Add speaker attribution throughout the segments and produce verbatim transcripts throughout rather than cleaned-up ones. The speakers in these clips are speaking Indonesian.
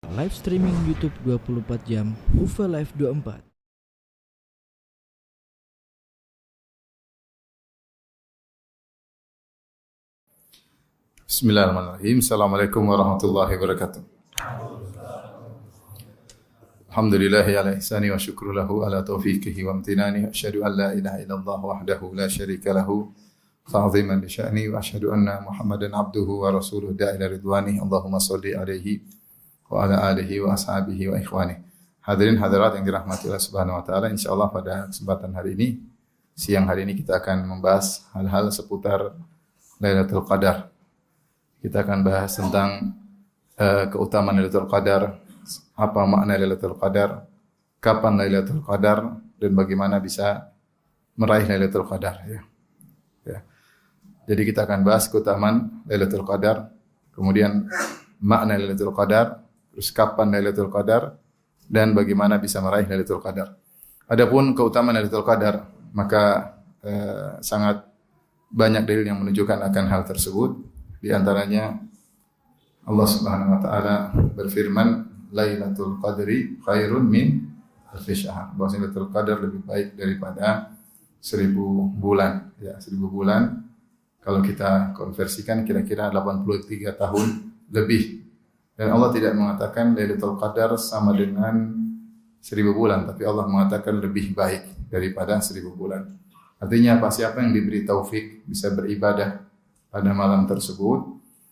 Speaker 1: live streaming YouTube dua puluh empat jam, U F A Live dua puluh empat.
Speaker 2: Bismillahirrahmanirrahim. Assalamualaikum warahmatullahi wabarakatuh. Alhamdulillahi ala ihsani wa syukru lahu ala taufiqihi wa amtinani. Asyhadu an la ilaha illallah wahdahu la syarika lahu ta'ziman li sya'ni wa asyhadu anna Muhammadan abduhu wa rasuluhu da'ila ridwani. Allahumma salli alaihi wa ala alihi wa ashabihi wa ikhwani. Hadirin hadirat yang dirahmati Allah Subhanahu wa taala, insyaallah pada kesempatan hari ini, siang hari ini kita akan membahas hal-hal seputar Lailatul Qadar. Kita akan bahas tentang uh, keutamaan Lailatul Qadar, apa makna Lailatul Qadar, kapan Lailatul Qadar, dan bagaimana bisa meraih Lailatul Qadar. Ya. Ya. Jadi kita akan bahas keutamaan Lailatul Qadar, kemudian makna Lailatul Qadar, terus kapan Lailatul Qadar, dan bagaimana bisa meraih Lailatul Qadar. Adapun keutamaan Lailatul Qadar, maka uh, sangat banyak dalil yang menunjukkan akan hal tersebut. Di antaranya Allah Subhanahu wa taala berfirman, Lailatul Qadri khairun min alfi syahr. Bahwa Lailatul Qadar lebih baik daripada seribu bulan. Ya, seribu bulan kalau kita konversikan kira-kira delapan puluh tiga tahun lebih. Dan Allah tidak mengatakan Lailatul Qadar sama dengan seribu bulan, tapi Allah mengatakan lebih baik daripada seribu bulan. Artinya apa? Siapa yang diberi taufik bisa beribadah pada malam tersebut,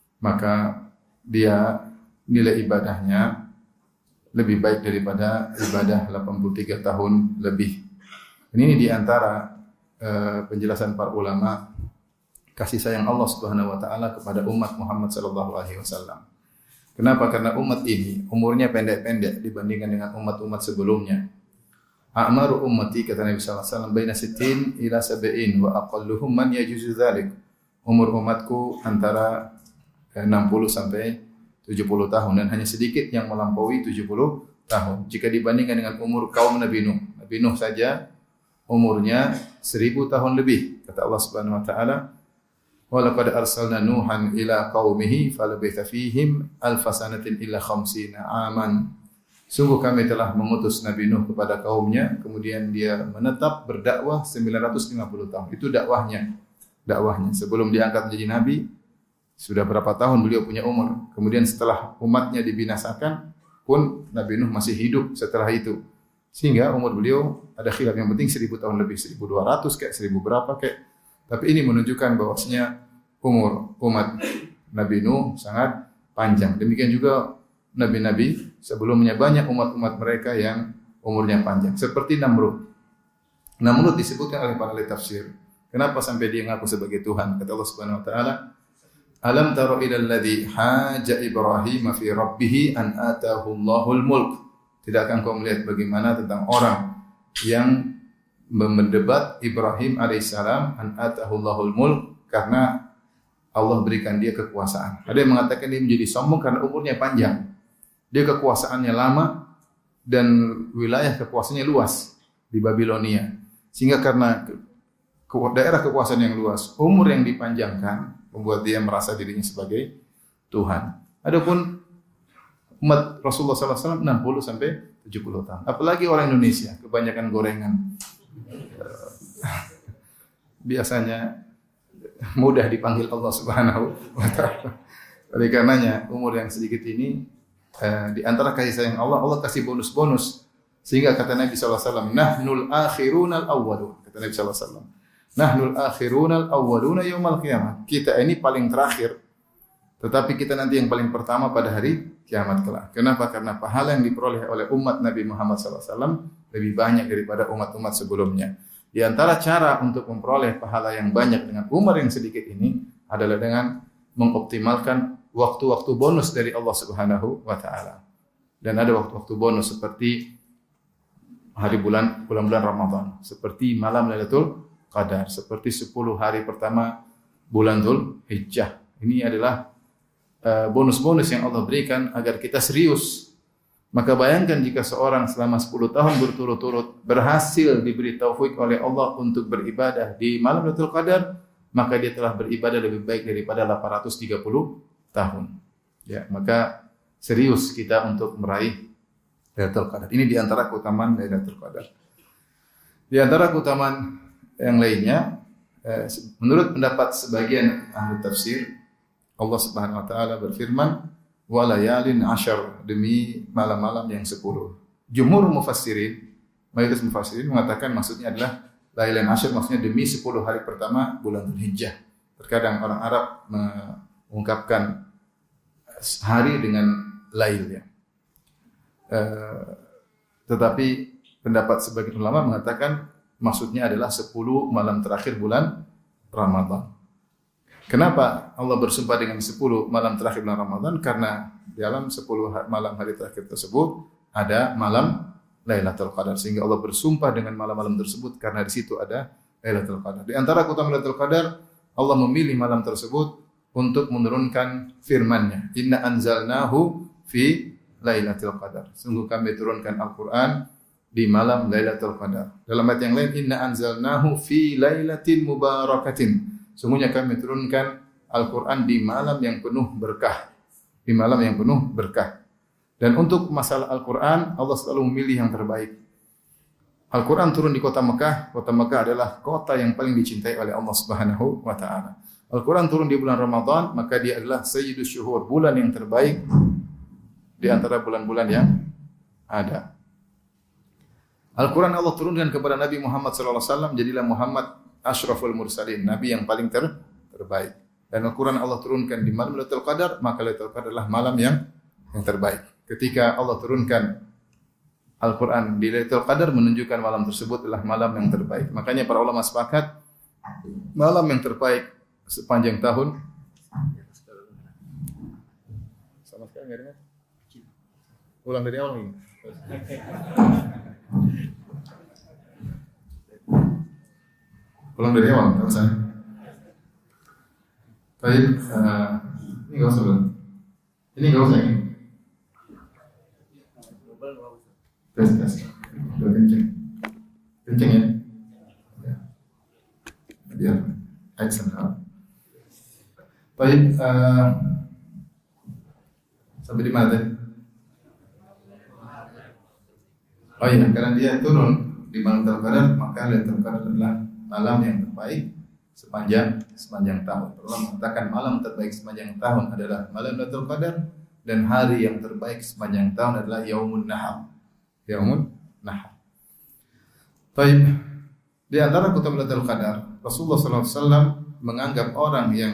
Speaker 2: maka dia nilai ibadahnya lebih baik daripada ibadah delapan puluh tiga tahun lebih. Ini di antara uh, penjelasan para ulama kasih sayang Allah Subhanahu wa taala kepada umat Muhammad sallallahu alaihi wasallam. Kenapa? Karena umat ini umurnya pendek-pendek dibandingkan dengan umat-umat sebelumnya. A'maru ummati, kata Nabi sallallahu alaihi wasallam, baina sittin ila sab'in wa aqalluhum man yajuzu dzalik. Umur umatku antara enam puluh sampai tujuh puluh tahun, dan hanya sedikit yang melampaui tujuh puluh tahun. Jika dibandingkan dengan umur kaum Nabi Nuh. Nabi Nuh saja umurnya seribu tahun lebih. Kata Allah Subhanahu wa taala, "Wa laqad arsalna Nuhan ila qaumihi falabitha fihim alf sanatin illa khamsina aman." Sungguh kami telah mengutus Nabi Nuh kepada kaumnya, kemudian dia menetap berdakwah sembilan ratus lima puluh tahun. Itu dakwahnya. dakwahnya. Sebelum diangkat menjadi nabi, sudah berapa tahun beliau punya umur. Kemudian setelah umatnya dibinasakan pun Nabi Nuh masih hidup setelah itu. Sehingga umur beliau ada khilaf, yang penting seribu tahun lebih, seribu dua ratus kayak seribu berapa kayak. Tapi ini menunjukkan bahwasanya umur umat Nabi Nuh sangat panjang. Demikian juga nabi-nabi sebelumnya, banyak umat-umat mereka yang umurnya panjang. Seperti Namrud. Namrud disebutkan oleh para ahli tafsir. Kenapa sampai dia ngaku sebagai Tuhan? Kata Allah Subhanahu wa taala, "Alam tara ilal ladzi haja Ibrahim fi rabbih an atahu Allahul mulk." Tidakkah engkau melihat bagaimana tentang orang yang mendebat Ibrahim alaihissalam, an atahu Allahul mulk, karena Allah berikan dia kekuasaan. Ada yang mengatakan dia menjadi sombong karena umurnya panjang. Dia kekuasaannya lama dan wilayah kekuasaannya luas di Babilonia. Sehingga karena daerah kekuasaan yang luas, umur yang dipanjangkan membuat dia merasa dirinya sebagai Tuhan. Adapun umat Rasulullah sallallahu alaihi wasallam enam puluh sampai tujuh puluh tahun. Apalagi orang Indonesia, kebanyakan gorengan. Biasanya mudah dipanggil Allah Subhanahu wa taala. Oleh karenanya umur yang sedikit ini, eh, di antara kasih sayang Allah, Allah kasih bonus-bonus. Sehingga kata Nabi sallallahu alaihi wasallam, "Nahnul akhirunal awwalun." Kata Nabi sallallahu alaihi wasallam, "Nahnul akhirunal awwaluna yaumal qiyamah." Kita ini paling terakhir, tetapi kita nanti yang paling pertama pada hari kiamat kelak. Kenapa? Karena pahala yang diperoleh oleh umat Nabi Muhammad sallallahu alaihi wasallam lebih banyak daripada umat-umat sebelumnya. Di antara cara untuk memperoleh pahala yang banyak dengan umur yang sedikit ini adalah dengan mengoptimalkan waktu-waktu bonus dari Allah Subhanahu wa taala. Dan ada waktu-waktu bonus seperti hari bulan bulan-bulan Ramadan, seperti malam Lailatul Qadar, seperti sepuluh hari pertama bulan Dzul Hijjah. Ini adalah uh, bonus-bonus yang Allah berikan agar kita serius. Maka bayangkan jika seorang selama sepuluh tahun berturut-turut berhasil diberi taufik oleh Allah untuk beribadah di malam Lailatul Qadar, maka dia telah beribadah lebih baik daripada delapan ratus tiga puluh tahun. Ya, maka serius kita untuk meraih Lailatul Qadar. Ini di antara keutamaan Lailatul Qadar. Di antara keutamaan yang lainnya, eh, menurut pendapat sebagian ahli tafsir, Allah Subhanahu wa taala berfirman, "Wa layalin ashar," demi malam-malam yang sepuluh. Jumhur mufassirin, mayoritas mufassirin mengatakan maksudnya adalah Lailan Ashar, maksudnya demi sepuluh hari pertama bulan Dzulhijjah. Terkadang orang Arab mengungkapkan hari dengan lail ya. Uh, tetapi pendapat sebagian ulama mengatakan maksudnya adalah sepuluh malam terakhir bulan Ramadan. Kenapa Allah bersumpah dengan sepuluh malam terakhir bulan Ramadan? Karena dalam sepuluh malam hari terakhir tersebut ada malam Lailatul Qadar, sehingga Allah bersumpah dengan malam-malam tersebut karena di situ ada Lailatul Qadar. Di antara keutamaan Lailatul Qadar, Allah memilih malam tersebut untuk menurunkan firman-Nya. Inna anzalnahu fi Lailatul Qadar. Sungguh kami turunkan Al-Qur'an di malam Lailatul Qadar. Dalam ayat yang lain, inna anzalnahu fi lailatin mubarakatin. Sungguhnya kami turunkan Al-Qur'an di malam yang penuh berkah. Di malam yang penuh berkah. Dan untuk masalah Al-Quran, Allah selalu memilih yang terbaik. Al-Quran turun di kota Mekah. Kota Mekah adalah kota yang paling dicintai oleh Allah Subhanahu wa taala. Al-Quran turun di bulan Ramadan, maka dia adalah Sayyidus Syuhur, bulan yang terbaik di antara bulan-bulan yang ada. Al-Quran Allah turunkan kepada Nabi Muhammad sallallahu alaihi wasallam, jadilah Muhammad Ashraful Mursalin, Nabi yang paling ter terbaik. Dan Al-Quran Allah turunkan di malam Lailatul Qadar, maka Lailatul Qadar adalah malam yang yang terbaik. Ketika Allah turunkan Al-Quran di Lailatul Qadar, menunjukkan malam tersebut adalah malam yang terbaik. Makanya para ulama sepakat malam yang terbaik sepanjang tahun. Sama sekali enggak dengar? Ulang dari awal lagi. Ulang dari awal, enggak usah. Baik, uh, ini enggak usah. Ini enggak usah ini. Tes, tes. Udah kenceng. Kenceng ya? Ya. Biar action. Baik, uh, sampai di mana tadi? Oh iya, karena dia turun di malam Lailatul Qadar, maka Lailatul Qadar adalah malam yang terbaik sepanjang sepanjang tahun. Allah mengatakan malam terbaik sepanjang tahun adalah malam Lailatul Qadar, dan hari yang terbaik sepanjang tahun adalah Yaumun Nahar. Yaumun Nahar. Baik. Di antara keutamaan Lailatul Qadar, Rasulullah sallallahu alaihi wasallam menganggap orang yang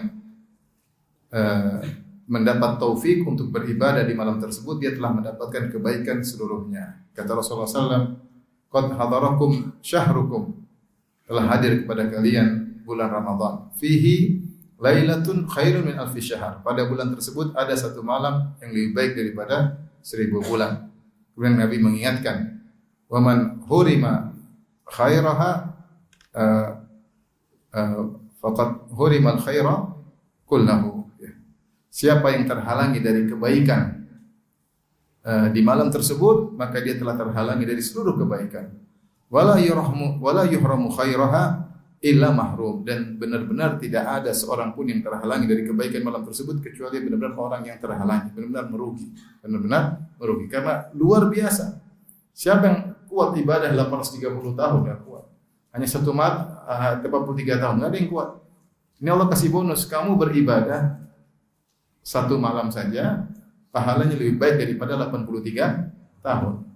Speaker 2: uh, mendapat taufik untuk beribadah di malam tersebut, dia telah mendapatkan kebaikan seluruhnya. Kata Rasulullah sallallahu alaihi wasallam, "Qad hadarakum syahrukum." Telah hadir kepada kalian bulan Ramadan. Fihi lailatun khairun min alfi syahr. Pada bulan tersebut ada satu malam yang lebih baik daripada seribu bulan. Kemudian Nabi mengingatkan, "Wa man hurima khairaha uh, uh, faqad hurima al-khaira kullahu." Ya. Siapa yang terhalangi dari kebaikan uh, di malam tersebut, maka dia telah terhalangi dari seluruh kebaikan. Wala yurhamu wala yuhramu khairaha illa mahrum, dan benar-benar tidak ada seorang pun yang terhalangi dari kebaikan malam tersebut kecuali benar-benar orang yang terhalangi, benar-benar merugi, benar-benar merugi karena luar biasa. Siapa yang kuat ibadah delapan ratus tiga puluh tahun enggak kuat. Hanya satu malam uh, delapan puluh tiga tahun enggak ada yang kuat. Ini Allah kasih bonus, kamu beribadah satu malam saja pahalanya lebih baik daripada delapan puluh tiga tahun.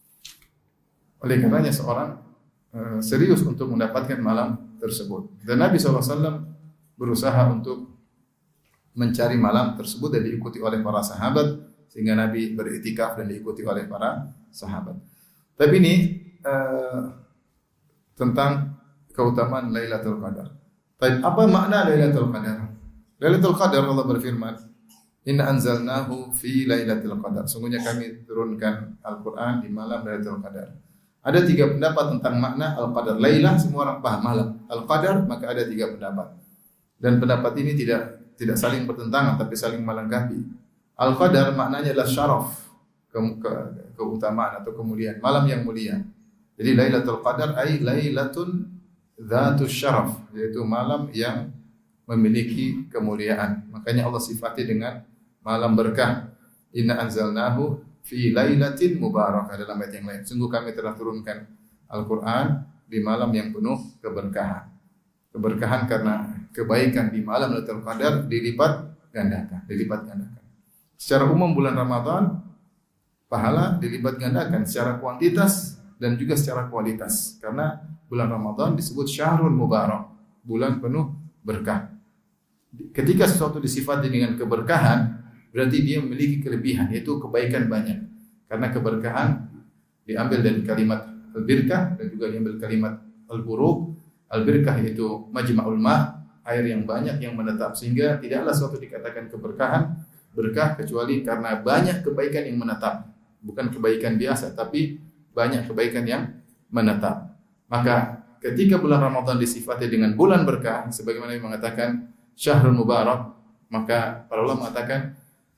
Speaker 2: Oleh karenanya seorang uh, serius untuk mendapatkan malam tersebut. Dan Nabi sallallahu alaihi wasallam berusaha untuk mencari malam tersebut dan diikuti oleh para sahabat, sehingga Nabi beriktikaf dan diikuti oleh para sahabat. Tapi ini uh, tentang keutamaan Lailatul Qadar. Tapi apa makna Lailatul Qadar? Lailatul Qadar, Allah berfirman, "Inna anzalnahu fi Lailatul Qadar." Sungguhnya kami turunkan Al-Qur'an di malam Lailatul Qadar. Ada tiga pendapat tentang makna Al-Qadar. Lailah semua orang paham malam. Al-Qadar maka ada tiga pendapat. Dan pendapat ini tidak tidak saling bertentangan tapi saling melengkapi. Al-Qadar maknanya adalah syaraf, ke, ke, keutamaan atau kemuliaan, malam yang mulia. Jadi Lailatul Qadar ay lailatun dzatus syaraf, yaitu malam yang memiliki kemuliaan. Makanya Allah sifati dengan malam berkah. Inna anzalnahu fi lailatin mubarakah, dalam ayat yang lain. Sungguh kami telah turunkan Al-Quran di malam yang penuh keberkahan. Keberkahan karena kebaikan di malam Lailatul Qadar dilipat gandakan, dilipat gandakan. Secara umum bulan Ramadan pahala dilipat gandakan secara kuantitas dan juga secara kualitas. Karena bulan Ramadan disebut syahrul mubarak, bulan penuh berkah. Ketika sesuatu disifati dengan keberkahan, berarti dia memiliki kelebihan, yaitu kebaikan banyak. Karena keberkahan diambil dari kalimat al-birkah dan juga diambil kalimat al-buruk. Al-birkah itu majma'ul ma', air yang banyak yang menetap, sehingga tidaklah suatu dikatakan keberkahan berkah kecuali karena banyak kebaikan yang menetap. Bukan kebaikan biasa, tapi banyak kebaikan yang menetap. Maka ketika bulan Ramadan disifati dengan bulan berkah, sebagaimana yang mengatakan syahrul mubarak, maka para ulama mengatakan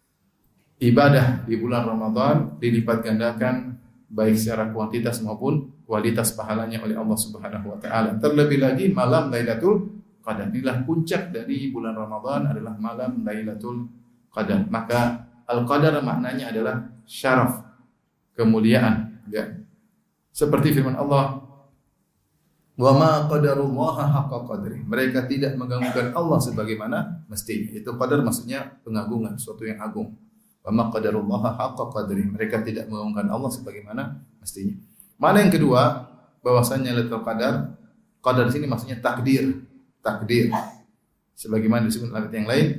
Speaker 2: ibadah di bulan Ramadan dilipat gandakan baik secara kuantitas maupun kualitas pahalanya oleh Allah Subhanahu wa taala. Terlebih lagi malam Lailatul Qadar. Inilah puncak dari bulan Ramadan adalah malam Lailatul Qadar. Maka Al-Qadar maknanya adalah syaraf, kemuliaan, ya. Seperti firman Allah, "Wa ma qadarullaha haqqa qadri." Mereka tidak mengagungkan Allah sebagaimana mestinya. Itu qadar maksudnya pengagungan, sesuatu yang agung. Wa ma qadarullaha haqqa qadri. Mereka tidak mengagungkan Allah sebagaimana mestinya. Mana yang kedua, bahwasanya Lailatul Qadar, qadar di sini maksudnya takdir, takdir. Sebagaimana disebut dalam ayat yang lain,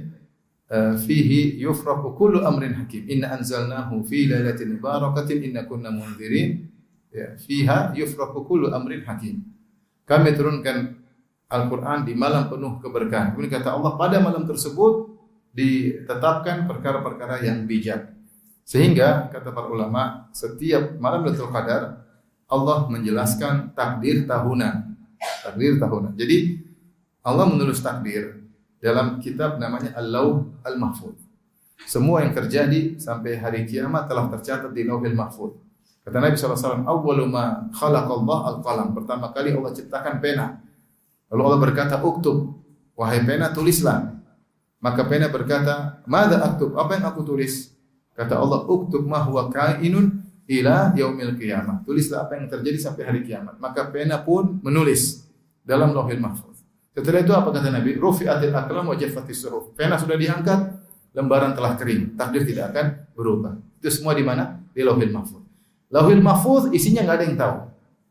Speaker 2: fihi yufraqu kullu amrin hakim. Inna anzalnahu fi lailatin mubarakatin inna kunna munzirin. Ya, fiha yufraqu kullu amrin hakim. Kami turunkan Al-Quran di malam penuh keberkahan. Kemudian kata Allah, pada malam tersebut ditetapkan perkara-perkara yang bijak. Sehingga kata para ulama, setiap malam Lailatul Qadar Allah menjelaskan takdir tahunan. Takdir tahunan. Jadi Allah menulis takdir dalam kitab namanya Al-Lauh Al-Mahfuz. Semua yang terjadi sampai hari kiamat telah tercatat di Lauhil Mahfuz. Kata Nabi sallallahu alaihi wasallam, "Awwalu ma khalaqallah al-qalam." Pertama kali Allah ciptakan pena. Lalu Allah berkata, "Uktub." Wahai pena, tulislah. Maka pena berkata, "Madza aktub?" Apa yang aku tulis? Kata Allah, "Uktub ma huwa kainun ila yaumil qiyamah." Tulislah apa yang terjadi sampai hari kiamat. Maka pena pun menulis dalam Lauhil Mahfuz. Setelah itu apa kata Nabi? Rufi'atil aqlam wa jaffatis suhuf. Pena sudah diangkat, lembaran telah kering. Takdir tidak akan berubah. Itu semua di mana? Di Lauhil Mahfuz. Lauhil Mahfuz isinya enggak ada yang tahu.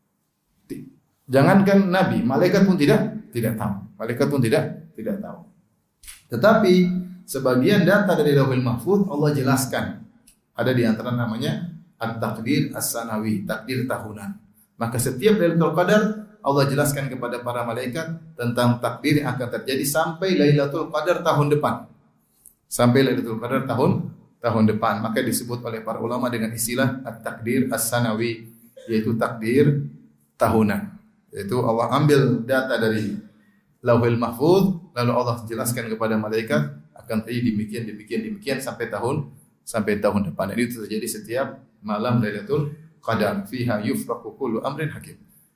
Speaker 2: Jangankan Nabi, malaikat pun tidak tidak tahu. Malaikat pun tidak tidak tahu. Tetapi sebagian data dari Lauhil Mahfuz Allah jelaskan. Ada di antara namanya At-Taqdir As-Sanawi, takdir tahunan. Maka setiap Lailatul Qadar Allah jelaskan kepada para malaikat tentang takdir yang akan terjadi sampai Lailatul Qadar tahun depan. Sampai Lailatul Qadar tahun tahun depan. Maka disebut oleh para ulama dengan istilah At-Taqdir As-Sanawi, yaitu takdir tahunan. Yaitu Allah ambil data dari Lauhil Mahfuz, lalu Allah jelaskan kepada malaikat akan terjadi demikian demikian demikian sampai tahun sampai tahun depan. Ini terjadi setiap malam Lailatul Qadar. Fiha yufraqu kullu amrin hakim.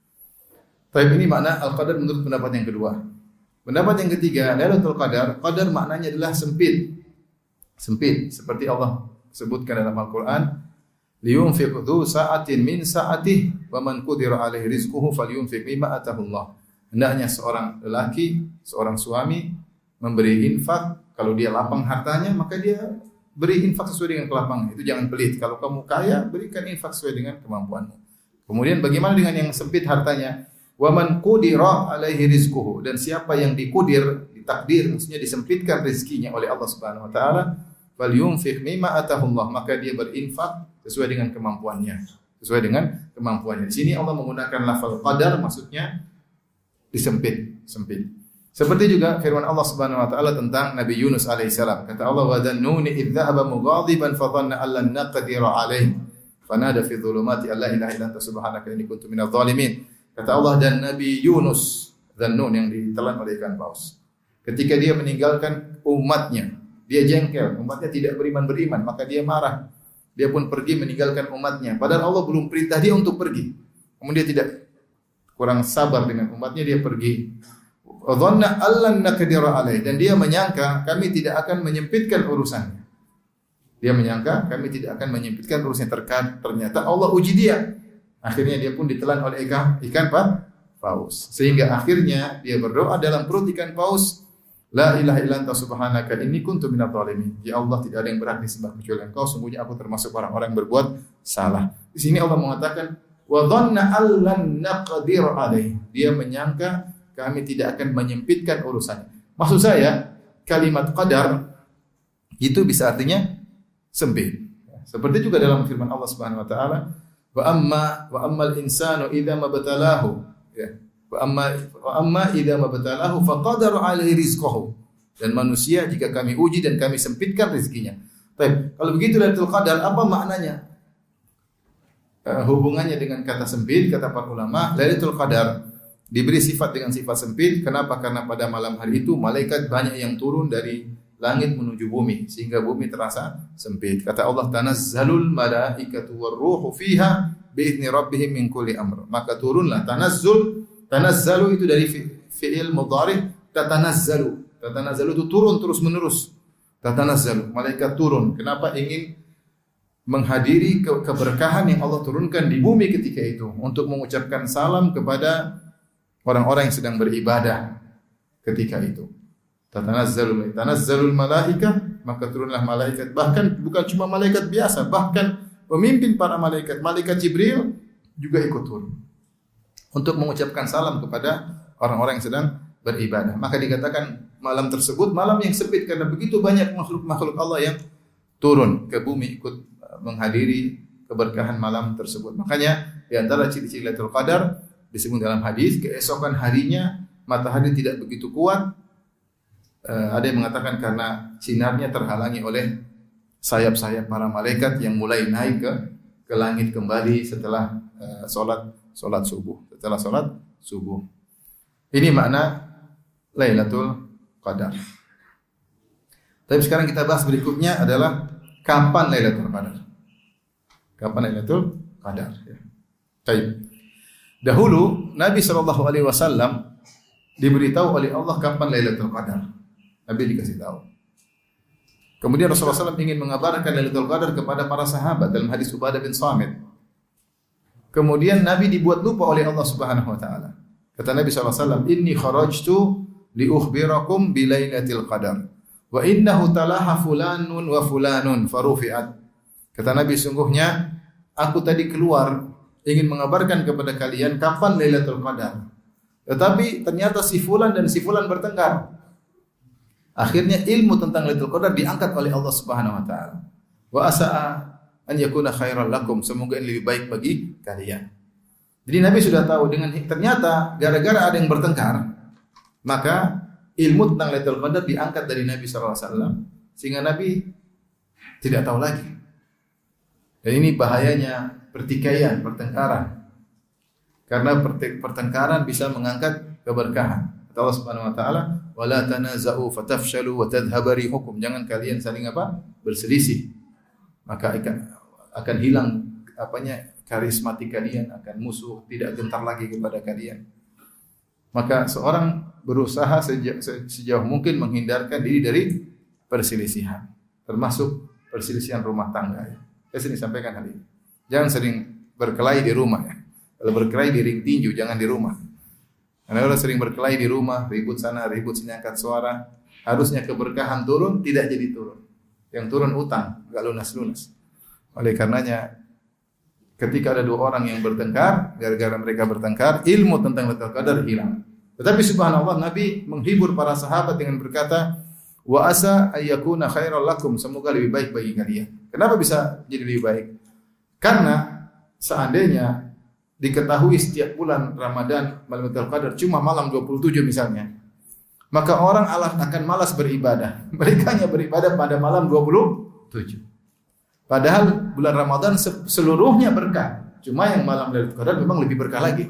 Speaker 2: Tapi ini makna Al-Qadar menurut pendapat yang kedua. Pendapat yang ketiga, Lailatul Qadar, qadar maknanya adalah sempit. Sempit, seperti Allah sebutkan dalam Al-Qur'an, liyunfiq dzu sa'atin min sa'atihi wa man qudira 'alaihi rizquhu falyunfiq mimma atahu Allah. Hendaknya seorang lelaki, seorang suami memberi infak, kalau dia lapang hartanya maka dia beri infak sesuai dengan kelapangan. Itu jangan pelit. Kalau kamu kaya, berikan infak sesuai dengan kemampuanmu. Kemudian bagaimana dengan yang sempit hartanya? Wa man qudira 'alaihi rizquhu, dan siapa yang dikudir, ditakdir, maksudnya disempitkan rezekinya oleh Allah Subhanahu wa taala, falyunfiq mimma atahu Allah, maka dia berinfak sesuai dengan kemampuannya. Sesuai dengan kemampuannya. Di sini Allah menggunakan lafal qadar, maksudnya disempit, sempit. Seperti juga firman Allah Subhanahu wa taala tentang Nabi Yunus alaihissalam. Kata Allah, "Wa dhannuni idh dhahaba mughadiban fa dhanna an lan naqdira alaihi fanada fi dhulumati alla ilaha illa anta subhanaka inni kuntu minadh dhalimin." Kata Allah, dan Nabi Yunus, Dhannun yang ditelan oleh ikan paus, ketika dia meninggalkan umatnya, dia jengkel, umatnya tidak beriman-beriman, maka dia marah. Dia pun pergi meninggalkan umatnya. Padahal Allah belum perintah dia untuk pergi. Kemudian dia tidak kurang sabar dengan umatnya, dia pergi. Dhanna allan naqdira alaih, dan dia menyangka kami tidak akan menyempitkan urusannya. Dia menyangka kami tidak akan menyempitkan urusan terkait. Ternyata Allah uji dia. Akhirnya dia pun ditelan oleh ikan, ikan apa? Paus. Sehingga akhirnya dia berdoa dalam perut ikan paus, La ilaha illa anta subhanaka inni kuntu minadh dhalimin. Ya Allah, tidak ada yang berhak disembah kecuali Engkau, sungguhnya aku termasuk orang-orang yang berbuat salah. Di sini Allah mengatakan wa dhanna allan naqdir alaih. Dia menyangka kami tidak akan menyempitkan urusannya. Maksud saya, kalimat qadar itu bisa artinya sempit. Seperti juga dalam firman Allah Subhanahu wa taala, wa amma wa ammal insanu idza mabtalahu, ya. Wa amma wa amma idza mabtalahu faqadara alaihi rizqahu. Dan manusia jika kami uji dan kami sempitkan rezekinya. Baik, kalau begitu Lailatul Qadar apa maknanya? Uh, hubungannya dengan kata sempit, kata para ulama, Lailatul Qadar diberi sifat dengan sifat sempit. Kenapa? Karena pada malam hari itu malaikat banyak yang turun dari langit menuju bumi sehingga bumi terasa sempit. Kata Allah, tanazzalul malaikatu warruhu fiha biizni rabbihim min kulli amr. Maka turunlah tanazzul, tanazzalu itu dari fi'il mudhari, tatanazzalu. Tatanazzalu itu turun terus-menerus. Tatanazzalu, malaikat turun. Kenapa? Ingin menghadiri ke keberkahan yang Allah turunkan di bumi ketika itu untuk mengucapkan salam kepada orang-orang yang sedang beribadah ketika itu. Tatanazzalul tanazzalul malaika, maka turunlah malaikat, bahkan bukan cuma malaikat biasa, bahkan pemimpin para malaikat, malaikat Jibril juga ikut turun untuk mengucapkan salam kepada orang-orang yang sedang beribadah. Maka dikatakan malam tersebut malam yang sempit karena begitu banyak makhluk-makhluk Allah yang turun ke bumi ikut menghadiri keberkahan malam tersebut. Makanya di antara ciri-ciri Lailatul Qadar disebut dalam hadis, keesokan harinya matahari tidak begitu kuat. Uh, ada yang mengatakan karena sinarnya terhalangi oleh sayap-sayap para malaikat yang mulai naik ke ke langit kembali setelah uh, solat solat subuh. Setelah solat subuh. Ini makna Lailatul Qadar. Tapi sekarang kita bahas berikutnya adalah kapan Lailatul Qadar. Kapan Lailatul Qadar? Ya. Baik. Dahulu Nabi Shallallahu Alaihi Wasallam diberitahu oleh Allah kapan Lailatul Qadar. Nabi dikasih tahu. Kemudian Rasulullah shallallahu alaihi wasallam ingin mengabarkan Lailatul Qadar kepada para sahabat dalam hadis Ubadah bin Samit. Kemudian Nabi dibuat lupa oleh Allah Subhanahu wa taala. Kata Nabi shallallahu alaihi wasallam, "Inni kharajtu li ukhbirakum bi Lailatul Qadar wa innahu talaha fulanun wa fulanun farufi'at." Kata Nabi, sungguhnya aku tadi keluar ingin mengabarkan kepada kalian kapan Lailatul Qadar. Tetapi ternyata si fulan dan si fulan bertengkar. Akhirnya ilmu tentang Lailatul Qadar diangkat oleh Allah Subhanahu wa taala. Wa asa'a an yakuna khairan lakum, semoga ini lebih baik bagi kalian. Jadi Nabi sudah tahu dengan ternyata gara-gara ada yang bertengkar, maka ilmu tentang Lailatul Qadar diangkat dari Nabi sallallahu alaihi wasallam sehingga Nabi tidak tahu lagi. Dan ini bahayanya pertikaian, pertengkaran. Karena pertengkaran bisa mengangkat keberkahan. Allah Subhanahu wa taala, "Wala tanaza'u fatafshalu wa tadhhabu rihukum." Jangan kalian saling apa? Berselisih. Maka akan akan hilang apanya? Karismatik kalian, akan musuh tidak gentar lagi kepada kalian. Maka seorang berusaha sejauh, sejauh mungkin menghindarkan diri dari perselisihan, termasuk perselisihan rumah tangga. Ya. Saya sering sampaikan hal ini. Jangan sering berkelahi di rumah ya. Kalau berkelahi di ring tinju, jangan di rumah. Karena kalau sering berkelahi di rumah, ribut sana, ribut sini, angkat suara, harusnya keberkahan turun, tidak jadi turun. Yang turun utang, enggak lunas-lunas. Oleh karenanya, ketika ada dua orang yang bertengkar, gara-gara mereka bertengkar, ilmu tentang Lailatul Qadar hilang. Tetapi subhanallah, Nabi menghibur para sahabat dengan berkata, "Wa asa ayyakuna khairal lakum," semoga lebih baik bagi kalian. Kenapa bisa jadi lebih baik? Karena seandainya diketahui setiap bulan Ramadan Lailatul Qadar cuma malam dua puluh tujuh misalnya, maka orang Allah akan malas beribadah. Mereka hanya beribadah pada malam dua puluh tujuh. Padahal bulan Ramadan seluruhnya berkah. Cuma yang malam Lailatul Qadar memang lebih berkah lagi.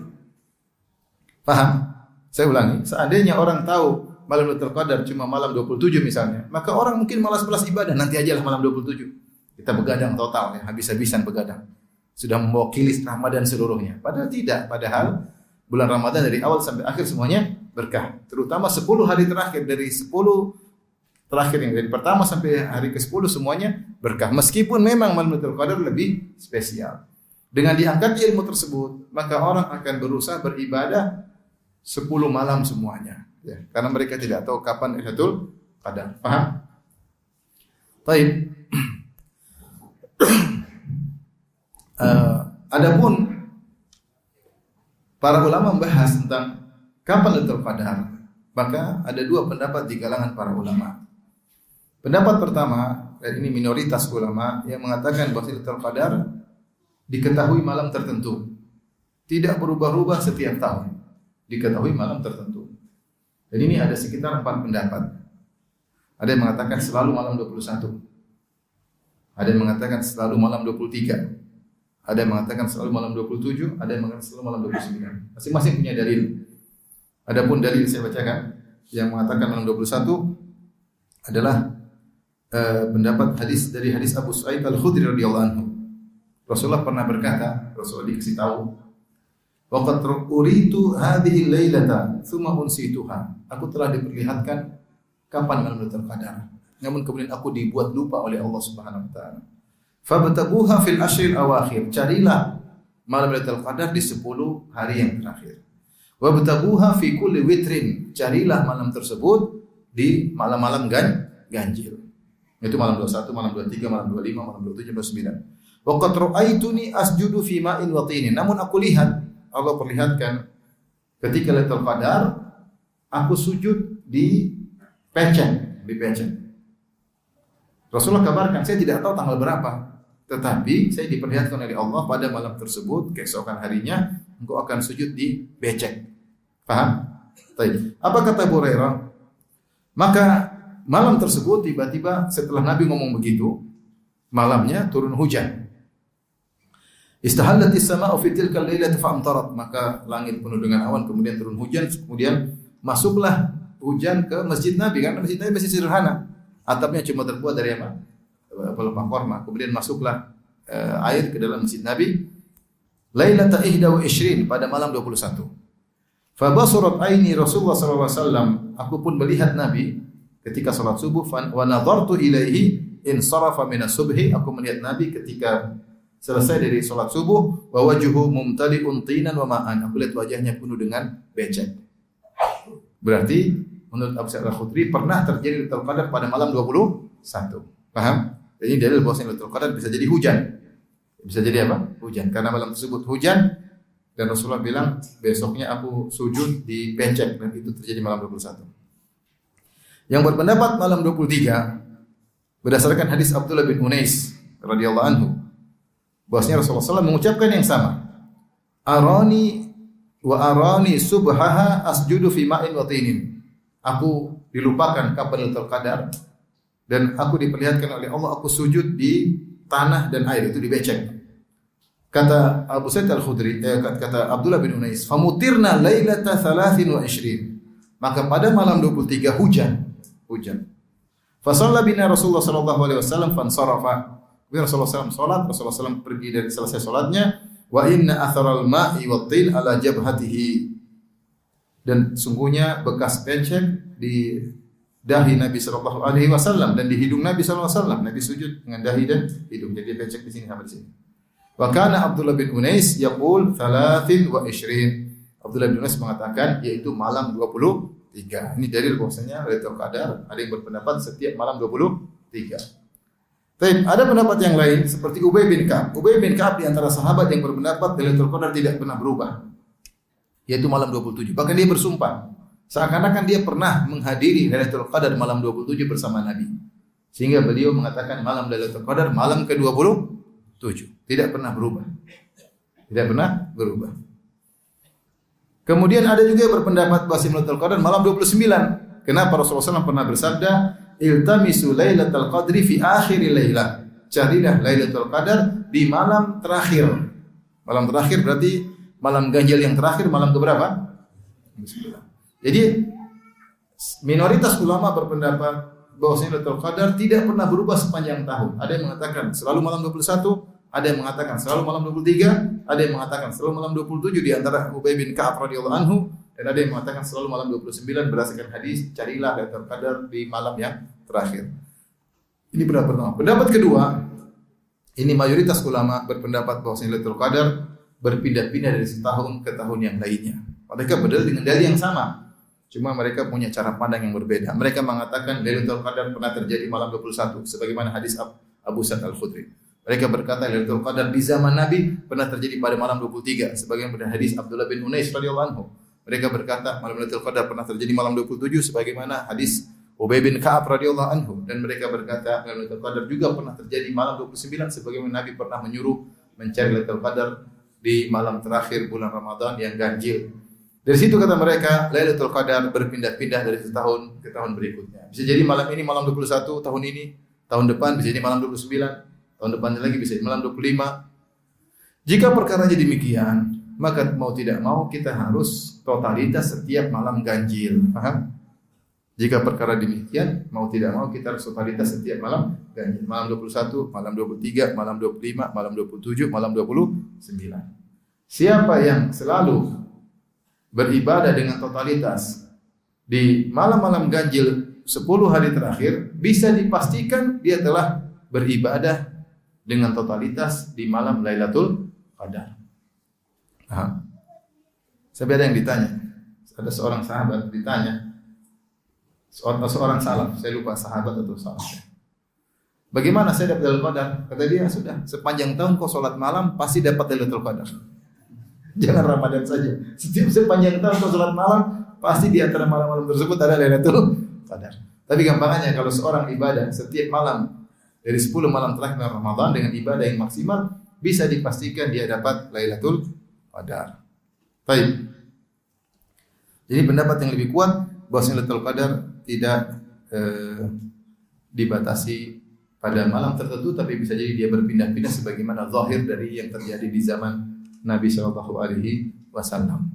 Speaker 2: Paham? Saya ulangi, seandainya orang tahu malam Lailatul Qadar cuma malam dua puluh tujuh misalnya, maka orang mungkin malas-malas ibadah, nanti ajalah malam dua puluh tujuh. Kita begadang total ya, habis-habisan begadang. Sudah mewakili Ramadan seluruhnya. Padahal tidak. Padahal bulan Ramadan dari awal sampai akhir semuanya berkah. Terutama sepuluh hari terakhir dari sepuluh terakhir yang dari pertama sampai hari ke sepuluh semuanya berkah. Meskipun memang malam Lailatul Qadar lebih spesial. Dengan diangkat ilmu tersebut, maka orang akan berusaha beribadah sepuluh malam semuanya. Ya, karena mereka tidak tahu kapan Lailatul Qadar. Paham? Baik. uh, adapun para ulama membahas tentang kapan Lailatul Qadar, maka ada dua pendapat di kalangan para ulama. Pendapat pertama, dan ini minoritas ulama yang mengatakan bahwa Lailatul Qadar diketahui malam tertentu, tidak berubah-ubah setiap tahun, diketahui malam tertentu. Dan ini ada sekitar empat pendapat. Ada yang mengatakan selalu malam dua puluh satu. Ada yang mengatakan selalu malam dua puluh tiga. Ada yang mengatakan selalu malam dua puluh tujuh, ada yang mengatakan selalu malam dua puluh sembilan. Masing-masing punya dalil. Adapun dalil saya bacakan yang mengatakan malam dua puluh satu adalah uh, pendapat hadis dari hadis Abu Sa'id Al-Khudri radhiyallahu anhu. Rasulullah pernah berkata, Rasulullah dikasih tahu, "Waqad uritu hadhihi lailata, tsumma unsituha." Aku telah diperlihatkan kapan malam Lailatul Qadar, namun kemudian aku dibuat lupa oleh Allah Subhanahu wa taala. Fabtaguha fil ashril awakhir. Carilah malam Lailatul Qadar di sepuluh hari yang terakhir. Wabtaguha fi kulli witrin. Carilah malam tersebut di malam-malam gan ganjil. Itu malam dua puluh satu, malam dua puluh tiga, malam dua puluh lima, malam dua puluh tujuh, dua puluh sembilan. Wa qad ra'aituni asjudu fi ma'in wa tinin. Namun aku lihat, Allah perlihatkan ketika Lailatul Qadar aku sujud di peceng, di peceng. Rasulullah kabarkan, saya tidak tahu tanggal berapa, tetapi saya diperlihatkan oleh Allah pada malam tersebut, keesokan harinya engkau akan sujud di becek. Paham? Baik. Apa kata Abu Hurairah? Maka malam tersebut tiba-tiba setelah Nabi ngomong begitu, malamnya turun hujan. Istahallatis sama'u fi tilkal lailati fa'amtarat. Maka langit penuh dengan awan, kemudian turun hujan, kemudian masuklah hujan ke masjid Nabi, karena masjid Nabi masih sederhana. Atapnya cuma terbuat dari apa? Pelepah korma. Kemudian masuklah uh, air ke dalam masjid Nabi. Lailata ihda wa ishrin, pada malam dua puluh satu. Fa basurat aini Rasulullah sallallahu alaihi wasallam. Aku pun melihat Nabi ketika salat subuh. Wa nadartu ilaihi in sarafa min as-subhi. Aku melihat Nabi ketika selesai dari salat subuh. Wa wajhuhu mumtali'un tinan wa ma'an. Aku lihat wajahnya penuh dengan becek. Berarti menurut Abu Sa'id Al-Khudri pernah terjadi Lailatul Qadar pada malam dua puluh satu. Paham? Jadi dalil bahwa Lailatul Qadar bisa jadi hujan. Bisa jadi apa? Hujan. Karena malam tersebut hujan dan Rasulullah bilang besoknya aku sujud di becek, dan itu terjadi malam dua puluh satu. Yang berpendapat malam dua puluh tiga berdasarkan hadis Abdullah bin Unais radhiyallahu anhu, bahwasanya Rasulullah shallallahu alaihi wasallam mengucapkan yang sama. Arani wa arani subhaha asjudu fi ma'in wa tinin. Aku dilupakan kapan Lailatul Qadar dan aku diperlihatkan oleh Allah aku sujud di tanah dan air, itu di becek. Kata Abu Sa'id Al-Khudri, eh, kata Abdullah bin Unais, famutirna lailata thalathin wa ishrin. Maka pada malam dua puluh tiga hujan, hujan. Fa shalla bina Rasulullah sallallahu alaihi wasallam fansarafa. Kemudian Rasulullah sallallahu alaihi wasallam salat, Rasulullah sallallahu alaihi wasallam pergi dari selesai salatnya, wa inna atharal ma'i wat tin ala jabhatihi. Dan sungguhnya bekas becek di dahi Nabi sallallahu alaihi wasallam dan di hidung Nabi sallallahu alaihi wasallam. Nabi sujud dengan dahi dan hidung. Jadi becek di sini sama di sini. Wa kana Abdullah bin Unais yaqul thalathin wa ishrin. Abdullah bin Unais mengatakan yaitu malam dua puluh tiga. Ini dalil bahwasanya Lailatul Qadar ada yang berpendapat setiap malam dua puluh tiga. Tapi ada pendapat yang lain seperti Ubay bin Ka'ab. Ubay bin Ka'ab di antara sahabat yang berpendapat Lailatul Qadar tidak pernah berubah, yaitu malam dua puluh tujuh. Bahkan dia bersumpah seakan-akan dia pernah menghadiri Lailatul Qadar malam dua puluh tujuh bersama Nabi. Sehingga beliau mengatakan malam Lailatul Qadar malam ke dua puluh tujuh. Tidak pernah berubah. Tidak pernah berubah. Kemudian ada juga yang berpendapat bahwa Lailatul Qadar malam dua puluh sembilan. Kenapa Rasulullah shallallahu alaihi wasallam pernah bersabda, "Iltamisu Lailatul Qadri fi akhiril lailah." Carilah Lailatul Qadar di malam terakhir. Malam terakhir berarti malam ganjil yang terakhir, malam keberapa? Jadi minoritas ulama berpendapat bahwa Lailatul Qadar tidak pernah berubah sepanjang tahun. Ada yang mengatakan selalu malam dua puluh satu, ada yang mengatakan selalu malam dua puluh tiga, ada yang mengatakan selalu malam dua puluh tujuh di antara Ubay bin Ka'ab radhiyallahu anhu, dan ada yang mengatakan selalu malam dua puluh sembilan berdasarkan hadis carilah Lailatul Qadar di malam yang terakhir. Ini pendapat pertama. Pendapat kedua, ini mayoritas ulama berpendapat bahwa Lailatul Qadar berpindah-pindah dari setahun ke tahun yang lainnya. Mereka berdalil dengan dalil yang sama. Cuma mereka punya cara pandang yang berbeda. Mereka mengatakan Lailatul Qadar pernah terjadi malam dua puluh satu sebagaimana hadis Abu Sa'id Al-Khudri. Mereka berkata Lailatul Qadar di zaman Nabi pernah terjadi pada malam dua puluh tiga sebagaimana hadis Abdullah bin Unais radhiyallahu anhu. Mereka berkata malam Lailatul Qadar pernah terjadi malam dua puluh tujuh sebagaimana hadis Ubay bin Ka'ab radhiyallahu anhu, dan mereka berkata Lailatul Qadar juga pernah terjadi malam dua puluh sembilan sebagaimana Nabi pernah menyuruh mencari Lailatul Qadar di malam terakhir bulan Ramadan yang ganjil. Dari situ kata mereka Lailatul Qadar berpindah-pindah dari setahun ke tahun berikutnya. Bisa jadi malam ini malam dua puluh satu tahun ini, tahun depan bisa jadi malam dua puluh sembilan, tahun depannya lagi bisa jadi malam dua puluh lima. Jika perkaranya demikian, maka mau tidak mau kita harus totalitas setiap malam ganjil. Paham? Jika perkara demikian, mau tidak mau kita harus totalitas setiap malam ganjil. Malam dua puluh satu, malam dua puluh tiga, malam dua puluh lima, malam dua puluh tujuh, malam dua puluh sembilan. Siapa yang selalu beribadah dengan totalitas di malam-malam ganjil sepuluh hari terakhir, bisa dipastikan dia telah beribadah dengan totalitas di malam Lailatul Qadar. Nah, sampai ada yang ditanya, ada seorang sahabat ditanya, seorang, seorang salaf, saya lupa sahabat atau salaf. Bagaimana saya dapat Lailatul Qadar? Kata dia, sudah, sepanjang tahun kau sholat malam pasti dapat Lailatul Qadar. Jangan Ramadan saja. Setiap sepanjang tahun kau sholat malam pasti di antara malam-malam tersebut ada Lailatul Qadar. Tapi gampangannya kalau seorang ibadah setiap malam dari sepuluh malam terakhir Ramadan dengan ibadah yang maksimal, bisa dipastikan dia dapat Lailatul Qadar. Baik. Jadi pendapat yang lebih kuat bahwa Lailatul Qadar tidak eh, dibatasi pada malam tertentu, tapi bisa jadi dia berpindah-pindah sebagaimana zahir dari yang terjadi di zaman Nabi Shallallahu Alaihi Wasallam.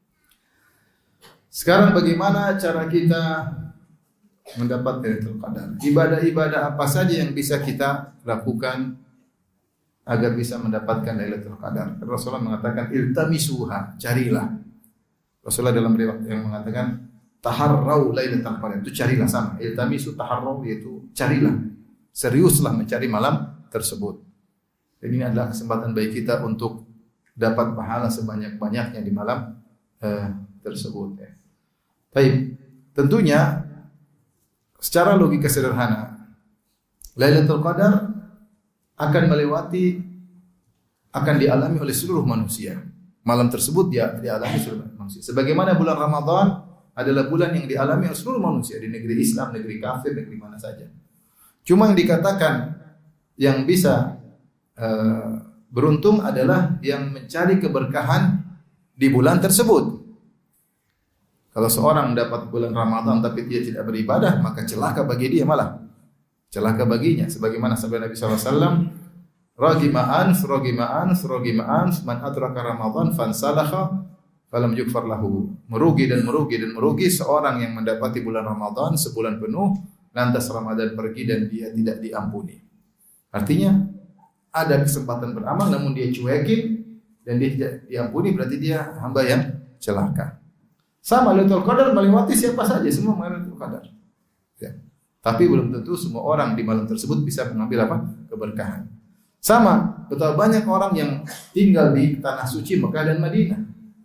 Speaker 2: Sekarang bagaimana cara kita mendapat Lailatul Qadar? Ibadah-ibadah apa saja yang bisa kita lakukan agar bisa mendapatkan Lailatul Qadar? Rasulullah mengatakan iltamisuha, carilah. Rasulullah dalam riwayat yang mengatakan taharrau Lailatul Qadar, itu carilah sama. Iltamisu taharrau yaitu carilah. Seriuslah mencari malam tersebut. Dan ini adalah kesempatan bagi kita untuk dapat pahala sebanyak-banyaknya di malam eh, tersebut. Ya. Baik, tentunya secara logika sederhana, Lailatul Qadar akan melewati, akan dialami oleh seluruh manusia. Malam tersebut dia dialami seluruh manusia. Sebagaimana bulan Ramadan adalah bulan yang dialami oleh seluruh manusia di negeri Islam, negeri kafir, negeri mana saja. Cuma yang dikatakan yang bisa uh, beruntung adalah yang mencari keberkahan di bulan tersebut. Kalau seorang mendapat bulan Ramadan tapi dia tidak beribadah, maka celaka bagi dia malah. Celaka baginya. Sebagaimana sabda Nabi sallallahu alaihi wasallam, "Ragima anf, ragima anf, ragima anf, man adraka Ramadan fansalakha falam yukfar lahu." Merugi dan merugi dan merugi seorang yang mendapati bulan Ramadan sebulan penuh, lantas Ramadan pergi dan dia tidak diampuni. Artinya ada kesempatan beramal namun dia cuekin dan dia tidak diampuni, berarti dia hamba yang celaka. Sama Lailatul Qadar melewati siapa saja, semua Lailatul Qadar. Ya. Tapi belum tentu semua orang di malam tersebut bisa mengambil apa? Keberkahan. Sama, betapa banyak orang yang tinggal di tanah suci Mekah dan Madinah.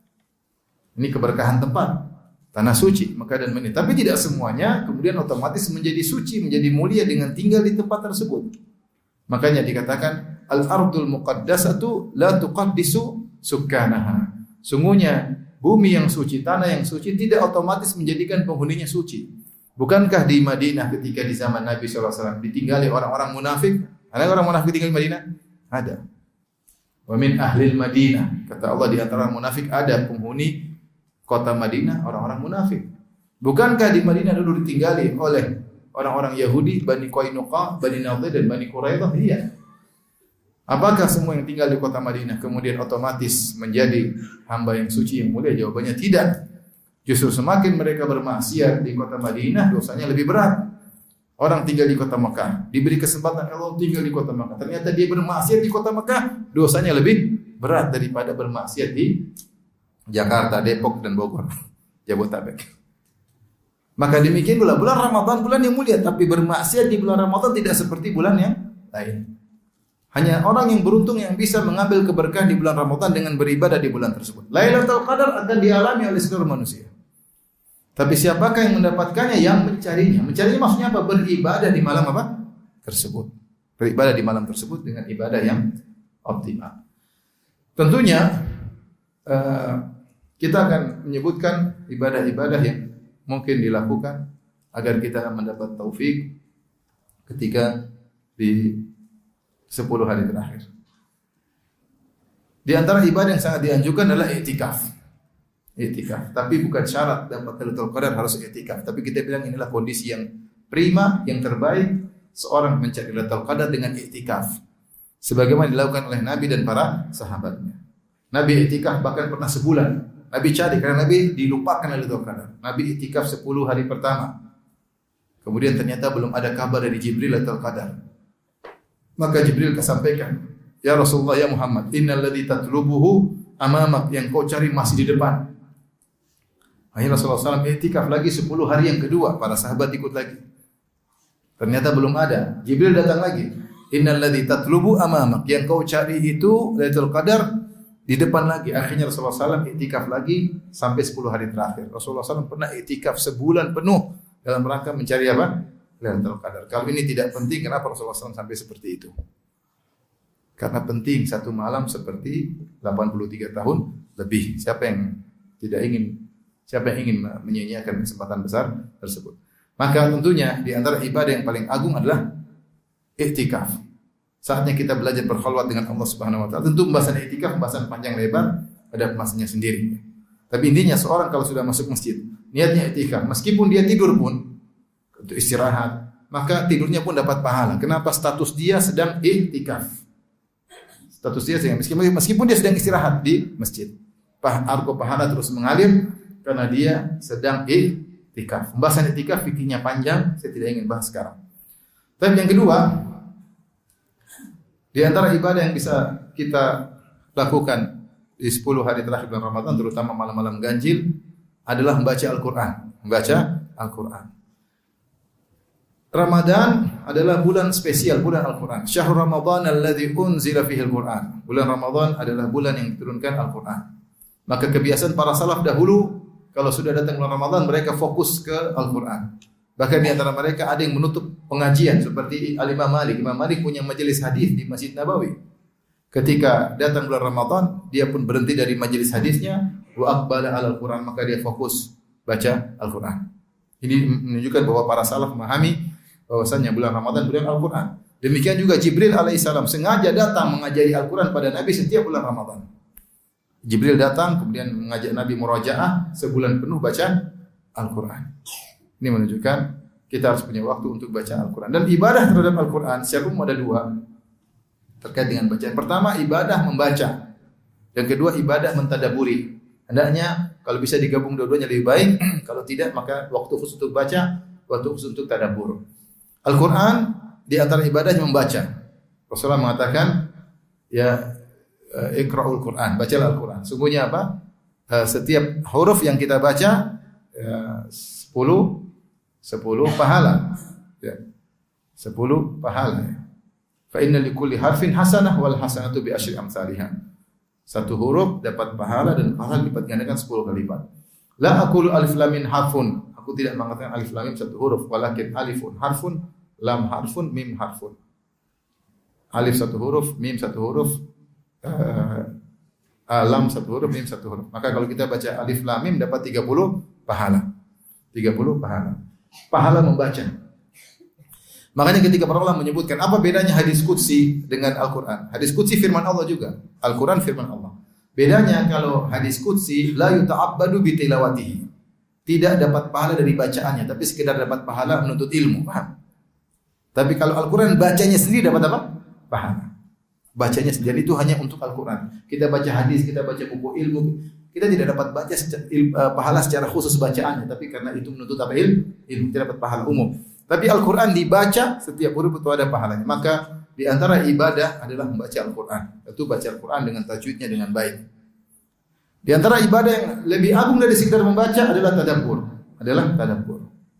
Speaker 2: Ini keberkahan tempat, tanah suci Mekah dan Madinah. Tapi tidak semuanya kemudian otomatis menjadi suci, menjadi mulia dengan tinggal di tempat tersebut. Makanya dikatakan al-ardul muqaddasatu la tuqaddisu sukkanaha. Sungguhnya bumi yang suci, tanah yang suci tidak otomatis menjadikan penghuninya suci. Bukankah di Madinah ketika di zaman Nabi sallallahu alaihi wasallam ditinggali orang-orang munafik? Ada orang munafik tinggal di Madinah? Ada. Wa min ahlil Madinah, kata Allah, di antara munafik ada penghuni kota Madinah orang-orang munafik. Bukankah di Madinah dulu ditinggali oleh orang-orang Yahudi, Bani Qainuqa, Bani Nadir dan Bani Quraidah? Iya. Apakah semua yang tinggal di kota Madinah kemudian otomatis menjadi hamba yang suci yang mulia? Jawabannya tidak. Justru semakin mereka bermaksiat di kota Madinah, dosanya lebih berat. Orang tinggal di kota Mekah, diberi kesempatan Allah tinggal di kota Mekah. Ternyata dia bermaksiat di kota Mekah, dosanya lebih berat daripada bermaksiat di Jakarta, Depok dan Bogor, Jabodetabek. Maka demikian pula bulan Ramadan bulan yang mulia, tapi bermaksiat di bulan Ramadan tidak seperti bulan yang lain. Hanya orang yang beruntung yang bisa mengambil keberkahan di bulan Ramadan dengan beribadah di bulan tersebut. Lailatul Qadar akan dialami oleh seluruh manusia. Tapi siapakah yang mendapatkannya? Yang mencarinya. Mencarinya maksudnya apa? Beribadah di malam apa? Tersebut. Beribadah di malam tersebut dengan ibadah yang optimal. Tentunya uh, kita akan menyebutkan ibadah-ibadah yang mungkin dilakukan agar kita mendapat taufik ketika di sepuluh hari terakhir. Di antara ibadah yang sangat dianjurkan adalah i'tikaf. I'tikaf, tapi bukan syarat dapat Lailatul Qadar harus i'tikaf, tapi kita bilang inilah kondisi yang prima, yang terbaik seorang mencari Lailatul Qadar dengan i'tikaf. Sebagaimana dilakukan oleh Nabi dan para sahabatnya. Nabi i'tikaf bahkan pernah sebulan. Nabi cari karena Nabi dilupakan Lailatul Qadar. Nabi i'tikaf sepuluh hari pertama. Kemudian ternyata belum ada kabar dari Jibril Lailatul Qadar. Maka Jibril kesampaikan, "Ya Rasulullah, ya Muhammad, innal ladzi tatlubuhu amamak, yang kau cari masih di depan." Akhirnya Rasulullah shallallahu alaihi wasallam i'tikaf lagi sepuluh hari yang kedua, para sahabat ikut lagi. Ternyata belum ada. Jibril datang lagi, "Innal ladzi tatlubu amamak, yang kau cari itu Lailatul Qadar di depan lagi." Akhirnya Rasulullah shallallahu alaihi wasallam i'tikaf lagi sampai sepuluh hari terakhir. Rasulullah shallallahu alaihi wasallam pernah i'tikaf sebulan penuh dalam rangka mencari apa? Lailatul Qadar. Kalau ini tidak penting, kenapa Rasulullah shallallahu alaihi wasallam sampai seperti itu? Karena penting, satu malam seperti delapan puluh tiga tahun lebih. Siapa yang tidak ingin, siapa yang ingin menyia-nyiakan kesempatan besar tersebut? Maka tentunya di antara ibadah yang paling agung adalah i'tikaf. Saatnya kita belajar berkhulwat dengan Allah Subhanahu wa taala. Tentu pembahasan i'tikaf pembahasan panjang lebar, ada masanya sendiri. Tapi intinya seorang kalau sudah masuk masjid, niatnya i'tikaf, meskipun dia tidur pun untuk istirahat, maka tidurnya pun dapat pahala. Kenapa? Status dia sedang i'tikaf. Status dia sedang meskipun, meskipun dia sedang istirahat di masjid. Argo pahala terus mengalir karena dia sedang i'tikaf. Pembahasan i'tikaf fikihnya panjang, saya tidak ingin bahas sekarang. Tapi yang kedua, di antara ibadah yang bisa kita lakukan di sepuluh hari terakhir bulan Ramadan, terutama malam-malam ganjil, adalah membaca Al-Quran. Membaca Al-Quran. Ramadan adalah bulan spesial, bulan Al-Quran. Syahrul Ramadan alladzi unzila fihi Al-Quran. Bulan Ramadan adalah bulan yang diturunkan Al-Quran. Maka kebiasaan para salaf dahulu, kalau sudah datang bulan Ramadan, mereka fokus ke Al-Quran. Bahkan di antara mereka ada yang menutup pengajian seperti Al-Imam Malik. Imam Malik punya majelis hadis di Masjid Nabawi. Ketika datang bulan Ramadan, dia pun berhenti dari majelis hadisnya, wa aqbala al-Quran, maka dia fokus baca Al-Quran. Ini menunjukkan bahwa para salaf memahami bahwasanya bulan Ramadan bulan Al-Quran. Demikian juga Jibril alaihissalam sengaja datang mengajari Al-Quran pada Nabi setiap bulan Ramadan. Jibril datang kemudian mengajak Nabi murajaah sebulan penuh baca Al-Quran. Ini menunjukkan kita harus punya waktu untuk baca Al-Quran. Dan ibadah terhadap Al-Quran secara umum ada dua terkait dengan bacaan. Pertama, ibadah membaca. Yang kedua, ibadah mentadaburi. Hendaknya kalau bisa digabung dua-duanya lebih baik. Kalau tidak, maka waktu khusus untuk baca, waktu khusus untuk tadabbur. Al-Quran di antara ibadahnya membaca. Rasulullah mengatakan, ya iqra'ul Quran, bacalah Al-Quran. Sungguhnya apa? Setiap huruf yang kita baca sepuluh sepuluh pahala. Ya. sepuluh pahala. Fa inna likulli harfin hasanah wal hasanatu bi asyri amsalihha. Satu huruf dapat pahala dan pahala lipat gandakan sepuluh kali lipat. La aqulu alif lam mim harfun. Aku tidak mengatakan alif lam mim satu huruf, walakin alifun harfun, lam harfun, mim harfun. Alif satu huruf, mim satu huruf, uh, lam satu huruf, mim satu huruf. Maka kalau kita baca alif lam mim dapat tiga puluh pahala. tiga puluh pahala. Pahala membaca. Makanya ketika para ulama menyebutkan apa bedanya hadis qudsi dengan Al-Quran. Hadis qudsi firman Allah juga. Al-Quran firman Allah. Bedanya kalau hadis qudsi la yuta'abbadu bi tilawatihi. Tidak dapat pahala dari bacaannya, tapi sekedar dapat pahala menuntut ilmu. Paham? Tapi kalau Al-Quran bacanya sendiri dapat apa? Pahala. Bacanya sendiri itu hanya untuk Al-Quran. Kita baca hadis, kita baca buku ilmu, kita tidak dapat baca secara, il, uh, pahala secara khusus bacaannya, tapi karena itu menuntut apa? Ilmu, ilmu tidak dapat pahala umum. Tapi Al-Quran dibaca, setiap huruf itu ada pahalanya. Maka di antara ibadah adalah membaca Al-Quran. Itu baca Al-Quran dengan tajwidnya dengan baik. Di antara ibadah yang lebih agung dari sekedar membaca adalah tadabbur. Adalah tadabbur.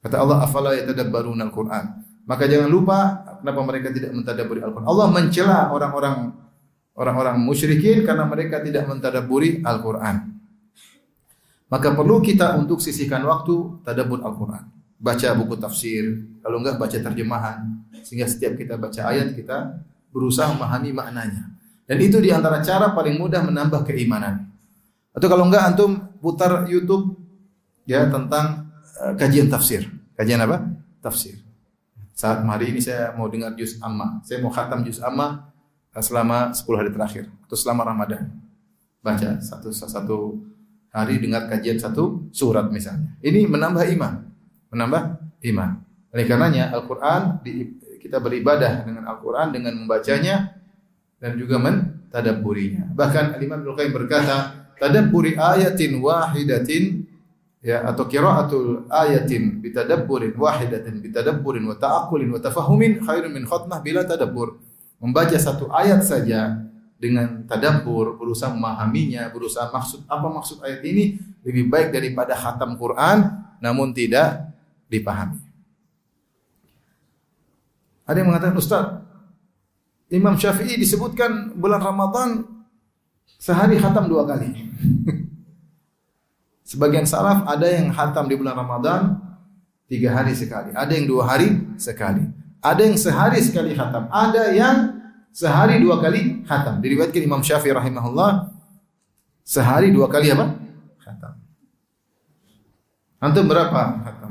Speaker 2: Kata Allah, afala yatadabbaruna al-Quran. Maka jangan lupa kenapa mereka tidak mentadabburi Al-Quran. Allah mencela orang-orang orang-orang musyrikin karena mereka tidak mentadabburi Al-Quran. Maka perlu kita untuk sisihkan waktu tadabbur Al-Quran. Baca buku tafsir, kalau enggak baca terjemahan, sehingga setiap kita baca ayat kita berusaha memahami maknanya. Dan itu di antara cara paling mudah menambah keimanan. Atau kalau enggak antum putar YouTube ya tentang uh, kajian tafsir. Kajian apa? Tafsir. Saat hari ini saya mau dengar juz amma. Saya mau khatam juz amma selama sepuluh hari terakhir atau selama Ramadan. Baca satu satu hari dengar kajian satu surat misalnya. Ini menambah iman, menambah iman. Oleh karenanya Al-Qur'an di, kita beribadah dengan Al-Qur'an dengan membacanya dan juga mentadabburinya. Bahkan Imam Ibnu Qayyim berkata, tadabburi ayatin wahidatin ya atau qiraatul ayatin bitadabburin wahidatin bitadabburin wa ta'aqqulin wa tafahumin khairun min khatmah bila tadabbur. Membaca satu ayat saja dengan tadabbur, berusaha memahaminya, berusaha maksud apa maksud ayat ini lebih baik daripada khatam Quran namun tidak dipahami. Ada yang mengatakan, Ustaz, Imam Syafi'i disebutkan bulan Ramadan sehari khatam dua kali. Sebagian salaf ada yang khatam di bulan Ramadan tiga hari sekali, ada yang dua hari sekali, ada yang sehari sekali khatam, ada yang sehari dua kali khatam. Diriwayatkan Imam Syafi'i rahimahullah sehari dua kali apa? Khatam. Antum berapa khatam?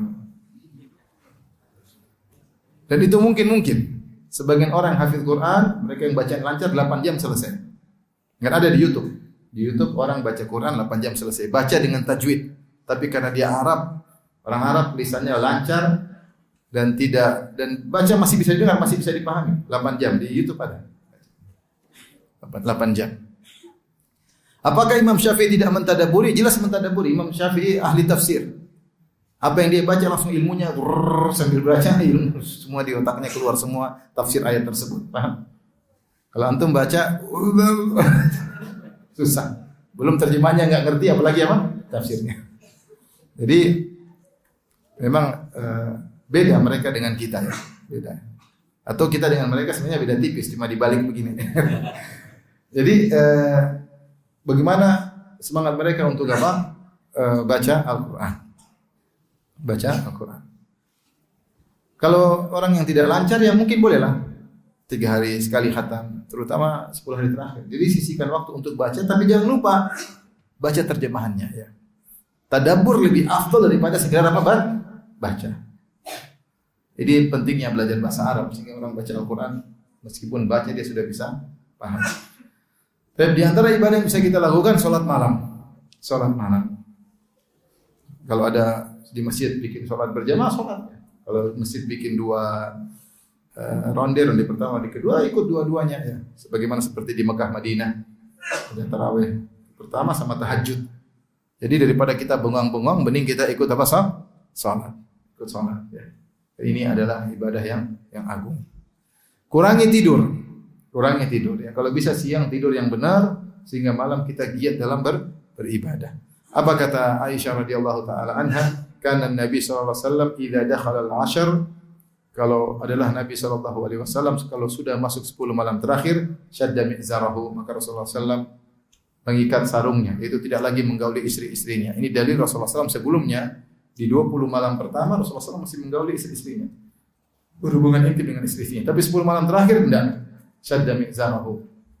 Speaker 2: Dan itu mungkin-mungkin. Sebagian orang hafiz Quran, mereka yang baca lancar delapan jam selesai. Enggak ada di YouTube. Di YouTube orang baca Quran delapan jam selesai. Baca dengan tajwid. Tapi karena dia Arab, orang Arab lisannya lancar dan tidak dan baca masih bisa didengar, masih bisa dipahami. delapan jam di YouTube ada. delapan jam. Apakah Imam Syafi'i tidak mentadabburi? Jelas mentadabburi. Imam Syafi'i ahli tafsir. Apa yang dia baca langsung ilmunya rrr, sambil baca ilmu semua di otaknya keluar semua tafsir ayat tersebut. Paham? Kalau antum baca susah. Belum terjemahnya enggak ngerti apalagi apa? Tafsirnya. Jadi memang uh, beda mereka dengan kita ya, beda. Atau kita dengan mereka sebenarnya beda tipis, cuma dibalik begini. Jadi uh, bagaimana semangat mereka untuk apa? Uh, baca Al-Qur'an. Baca Al-Qur'an. Kalau orang yang tidak lancar ya mungkin bolehlah tiga hari sekali khatam, terutama sepuluh hari terakhir. Jadi sisihkan waktu untuk baca, tapi jangan lupa baca terjemahannya ya. Tadabbur lebih afdal daripada sekedar apa? Baca. Jadi pentingnya belajar bahasa Arab sehingga orang baca Al-Quran meskipun baca dia sudah bisa paham. Dan di antara ibadah yang bisa kita lakukan salat malam. Salat malam. Kalau ada di masjid bikin salat berjamaah salat. Kalau masjid bikin dua uh, ronde, ronde pertama, ronde kedua ikut dua-duanya ya. Sebagaimana seperti di Mekah Madinah. Ada tarawih pertama sama tahajud. Jadi daripada kita bengong-bengong mending kita ikut apa? Salat. Ikut salat ya. Ini adalah ibadah yang yang agung. Kurangi tidur. Kurangi tidur ya. Kalau bisa siang tidur yang benar sehingga malam kita giat dalam ber, beribadah. Apa kata Aisyah radhiyallahu taala anha? Kana Nabi sallallahu alaihi wasallam idza dakhala al-ashr, kalau adalah Nabi sallallahu alaihi wasallam kalau sudah masuk sepuluh malam terakhir, syadda mi'zarahu, maka Rasulullah sallallahu alaihi wasallam mengikat sarungnya, itu tidak lagi menggauli istri-istrinya. Ini dalil Rasulullah sallallahu alaihi wasallam sebelumnya di dua puluh malam pertama Rasulullah sallallahu alaihi wasallam masih menggauli istri-istrinya, berhubungan intim dengan istri-istrinya. Tapi sepuluh malam terakhir tidak. Syadda mi'zarahu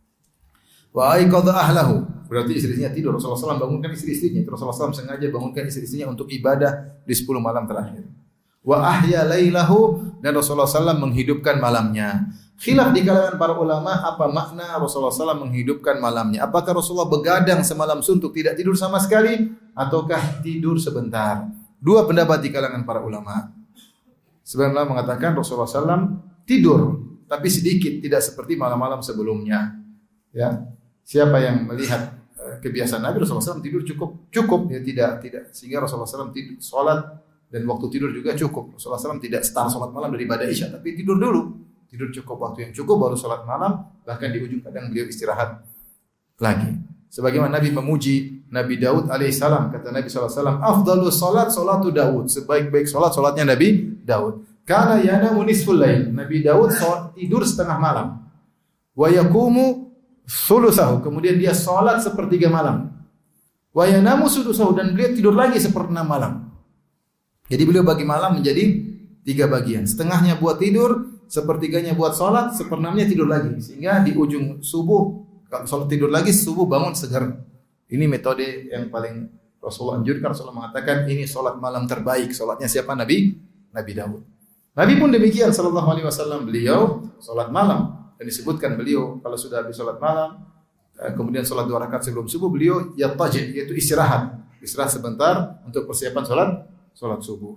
Speaker 2: wa aiqadha ahlahu, berarti istri-istrinya tidur. Rasulullah sallallahu alaihi wasallam bangunkan istri-istrinya. Rasulullah sallallahu alaihi wasallam sengaja bangunkan istri-istrinya untuk ibadah di sepuluh malam terakhir. Wa ahya lailahu, dan Rasulullah sallallahu alaihi wasallam menghidupkan malamnya. Khilaf di kalangan para ulama apa makna Rasulullah sallallahu alaihi wasallam menghidupkan malamnya. Apakah Rasulullah begadang semalam suntuk tidak tidur sama sekali ataukah tidur sebentar? Dua pendapat di kalangan para ulama. Sebagian ulama mengatakan Rasulullah sallallahu alaihi wasallam tidur tapi sedikit, tidak seperti malam-malam sebelumnya. Ya, siapa yang melihat uh, kebiasaan Nabi Rasulullah sallallahu alaihi wasallam tidur cukup cukup ya, tidak tidak sehingga Rasulullah sallallahu alaihi wasallam tidur salat dan waktu tidur juga cukup. Rasulullah sallallahu alaihi wasallam tidak start salat malam daripada Isya, tapi tidur dulu. Tidur cukup waktu yang cukup baru salat malam, bahkan di ujung kadang beliau istirahat lagi. Sebagaimana Nabi memuji Nabi Daud alaihissalam, kata Nabi sallallahu alaihi wasallam, "Afdhalus salat salatu Daud." Sebaik-baik salat salatnya Nabi Daud. Kana yanamu nisful lail. Nabi Daud tidur setengah malam. Wa yaqumu thulutsahu. Kemudian dia salat sepertiga malam. Wa yanamu sudusahu, dan beliau tidur lagi seperempat malam. Jadi beliau bagi malam menjadi tiga bagian. Setengahnya buat tidur, sepertiganya buat salat, seperenamnya tidur lagi. Sehingga di ujung subuh kalau sholat tidur lagi, subuh bangun segar. Ini metode yang paling Rasulullah anjurkan. Rasulullah mengatakan ini sholat malam terbaik. Sholatnya siapa? Nabi Nabi Daud. Nabi pun demikian sallallahu alaihi wasallam. Beliau sholat malam. Dan disebutkan beliau kalau sudah habis sholat malam, kemudian sholat dua rakaat sebelum subuh, beliau yattaji, yaitu istirahat. Istirahat sebentar untuk persiapan sholat sholat subuh.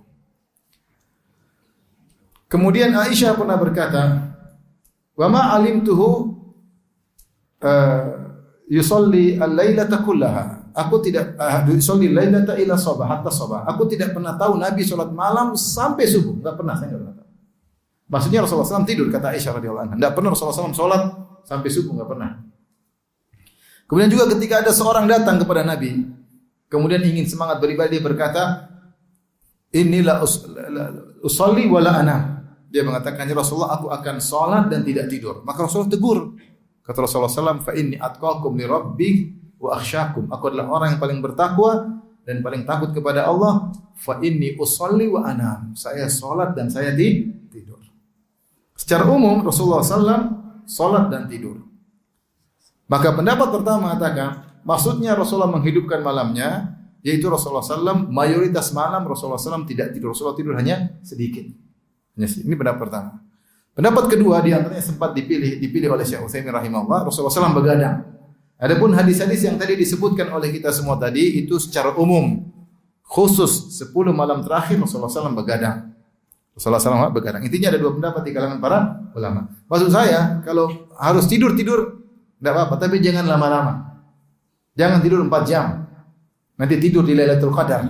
Speaker 2: Kemudian Aisyah pernah berkata, "Wa ma alimtuhu Uh, yusolli al-lailata kullaha." Aku tidak uh, yusolli al-lailata ila sabah hatta sabah. Aku tidak pernah tahu Nabi salat malam sampai subuh. Enggak pernah, saya enggak pernah tahu. Maksudnya Rasulullah shallallahu alaihi wasallam tidur, kata Aisyah radhiyallahu anha. Enggak pernah Rasulullah shallallahu alaihi wasallam salat sampai subuh, enggak pernah. Kemudian juga ketika ada seorang datang kepada Nabi, kemudian ingin semangat beribadah, dia berkata, "Inilah usolli wala anam." Dia mengatakan, "Ya Rasulullah, aku akan salat dan tidak tidur." Maka Rasulullah tegur. Kata Rasulullah shallallahu alaihi wasallam, "Fa inni atqakum li rabbi wa akhsyakum." Aku adalah orang yang paling bertakwa dan paling takut kepada Allah. Fa inni usolli wa anam. Saya salat dan saya tidur. Secara umum Rasulullah shallallahu alaihi wasallam salat dan tidur. Maka pendapat pertama mengatakan, maksudnya Rasulullah menghidupkan malamnya, yaitu Rasulullah shallallahu alaihi wasallam mayoritas malam Rasulullah shallallahu alaihi wasallam tidak tidur. Rasulullah tidur hanya sedikit. Ini pendapat pertama. Pendapat kedua di antaranya sempat dipilih dipilih oleh Syekh Utsaimin rahimahullah, Rasulullah shallallahu alaihi wasallam begadang. Adapun hadis-hadis yang tadi disebutkan oleh kita semua tadi itu secara umum. Khusus sepuluh malam terakhir Rasulullah shallallahu alaihi wasallam begadang. Rasulullah shallallahu alaihi wasallam begadang. Intinya ada dua pendapat di kalangan para ulama. Maksud saya, kalau harus tidur-tidur enggak apa-apa, tapi jangan lama-lama. Jangan tidur empat jam. Nanti tidur di Lailatul Qadar.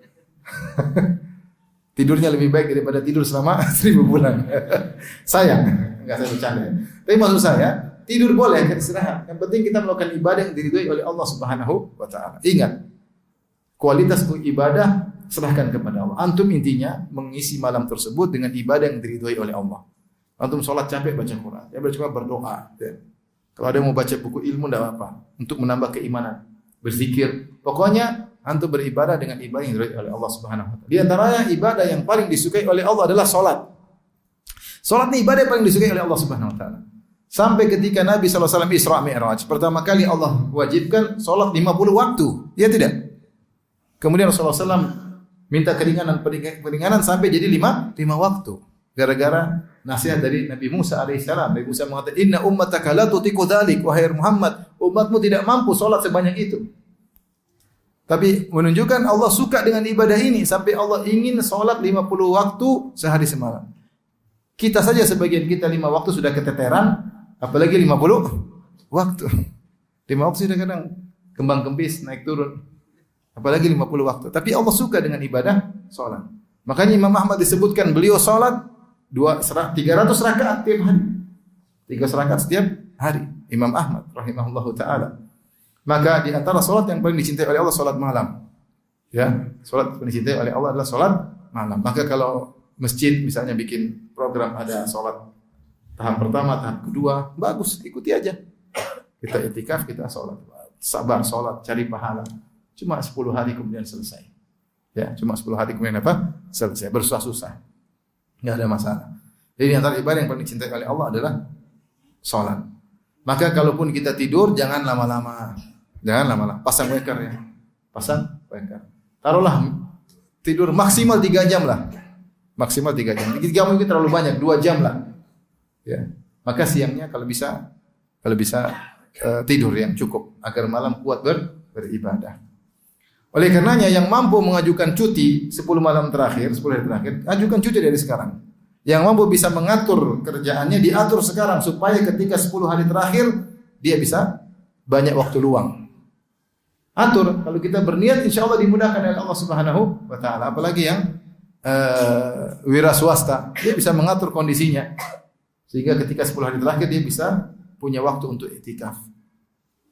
Speaker 2: Tidurnya lebih baik daripada tidur selama seribu bulan. Sayang, enggak saya bercanda. Tapi maksud saya, tidur boleh, istirahat. Yang penting kita melakukan ibadah yang diridhoi oleh Allah Subhanahu wa taala. Ingat, kualitas ibadah serahkan kepada Allah. Antum intinya mengisi malam tersebut dengan ibadah yang diridhoi oleh Allah. Antum sholat capek baca Quran, ya cuma berdoa. Ya. Kalau ada yang mau baca buku ilmu enggak apa-apa, untuk menambah keimanan, berzikir. Pokoknya antum beribadah dengan ibadah yang diridhoi oleh Allah Subhanahu wa taala. Di antaranya ibadah yang paling disukai oleh Allah adalah salat. Salat ini ibadah yang paling disukai oleh Allah Subhanahu wa taala. Sampai ketika Nabi sallallahu alaihi wasallam Isra Mi'raj, pertama kali Allah wajibkan salat lima puluh waktu. Ya tidak? Kemudian Rasulullah sallallahu alaihi wasallam minta keringanan keringanan sampai jadi lima lima waktu. Gara-gara nasihat dari Nabi Musa alaihissalam. Nabi Musa mengatakan, "Inna ummataka la tutiqu dzalik." Wahai Muhammad, umatmu tidak mampu salat sebanyak itu. Tapi menunjukkan Allah suka dengan ibadah ini sampai Allah ingin salat lima puluh waktu sehari semalam. Kita saja sebagian kita lima waktu sudah keteteran, apalagi lima puluh waktu. lima waktu sudah kadang kembang kempis naik turun. Apalagi lima puluh waktu. Tapi Allah suka dengan ibadah salat. Makanya Imam Ahmad disebutkan beliau salat tiga ratus rakaat tiap hari. tiga ratus rakaat setiap hari. Imam Ahmad rahimahullahu taala. Maka di antara salat yang paling dicintai oleh Allah salat malam. Ya, salat yang dicintai oleh Allah adalah salat malam. Maka kalau masjid misalnya bikin program ada salat tahap pertama, tahap kedua, bagus, ikuti aja. Kita i'tikaf, kita salat. Sabar salat, cari pahala. Cuma sepuluh hari kemudian selesai. Ya, cuma sepuluh hari kemudian apa? Selesai, bersusah-susah. Enggak ada masalah. Jadi antara ibadah yang paling dicintai oleh Allah adalah salat. Maka kalaupun kita tidur jangan lama-lama. Jangan lama-lama. Pasang waker ya. Pasang waker. Taruhlah tidur maksimal tiga jam lah. Maksimal tiga jam. tiga jam itu terlalu banyak, dua jam lah. Ya. Maka siangnya kalau bisa kalau bisa uh, tidur yang cukup agar malam kuat ber, beribadah. Oleh karenanya yang mampu mengajukan cuti sepuluh malam terakhir, sepuluh hari terakhir, ajukan cuti dari sekarang. Yang mampu bisa mengatur kerjaannya diatur sekarang supaya ketika sepuluh hari terakhir dia bisa banyak waktu luang. Atur, kalau kita berniat insya Allah dimudahkan oleh Allah Subhanahu wa taala. Apalagi yang uh, wira swasta, dia bisa mengatur kondisinya sehingga ketika sepuluh hari terakhir dia bisa punya waktu untuk iktikaf.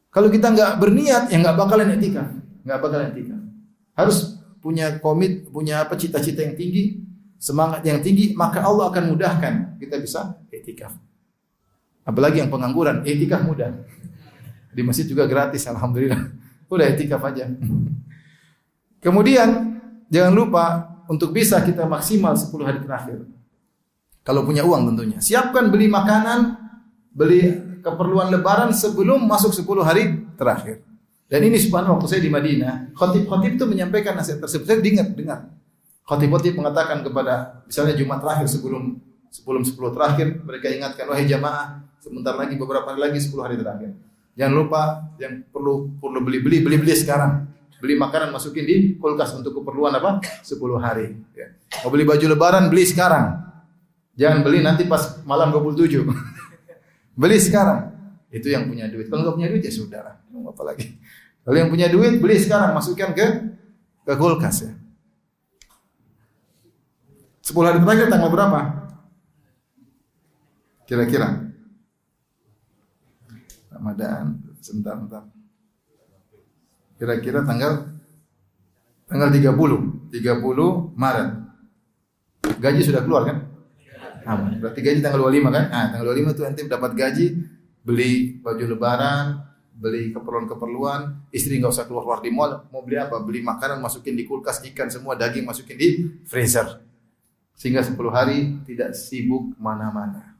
Speaker 2: Kalau kita nggak berniat, ya nggak bakalan etikaf, nggak bakalan etikaf. Harus punya komit, punya apa cita-cita yang tinggi, semangat yang tinggi, maka Allah akan mudahkan kita bisa etikaf. Apalagi yang pengangguran, etikaf mudah. Di masjid juga gratis, alhamdulillah. Udah etikaf aja. Kemudian jangan lupa untuk bisa kita maksimal sepuluh hari terakhir. Kalau punya uang tentunya. Siapkan beli makanan, beli keperluan lebaran sebelum masuk sepuluh hari terakhir. Dan ini subhanallah waktu saya di Madinah, khatib-khatib itu menyampaikan nasihat tersebut. Saya dengar, dengar. Khatib-khatib mengatakan kepada misalnya Jumat terakhir sebelum sebelum sepuluh terakhir, mereka ingatkan, wahai jamaah, sebentar lagi beberapa hari lagi sepuluh hari terakhir. Jangan lupa yang perlu perlu beli-beli, beli-beli sekarang. Beli makanan masukin di kulkas untuk keperluan apa? sepuluh hari. Ya. Mau beli baju lebaran, beli sekarang. Jangan beli nanti pas malam dua puluh tujuh. Beli sekarang. Itu yang punya duit. Kalau nggak punya duit ya sudah lah. Apa lagi? Kalau yang punya duit, beli sekarang, masukkan ke ke kulkas ya. sepuluh hari terakhir tanggal berapa? Kira-kira. Ramadan, sebentar, sebentar. Kira-kira tanggal tanggal tiga puluh, tiga puluh Maret. Gaji sudah keluar kan? Aman. Berarti gaji tanggal dua puluh lima kan? Ah, tanggal dua puluh lima tuh nanti dapat gaji, beli baju lebaran, beli keperluan-keperluan, istri nggak usah keluar-keluar di mall, mau beli apa? Beli makanan masukin di kulkas, ikan semua, daging masukin di freezer. Sehingga sepuluh hari tidak sibuk mana-mana.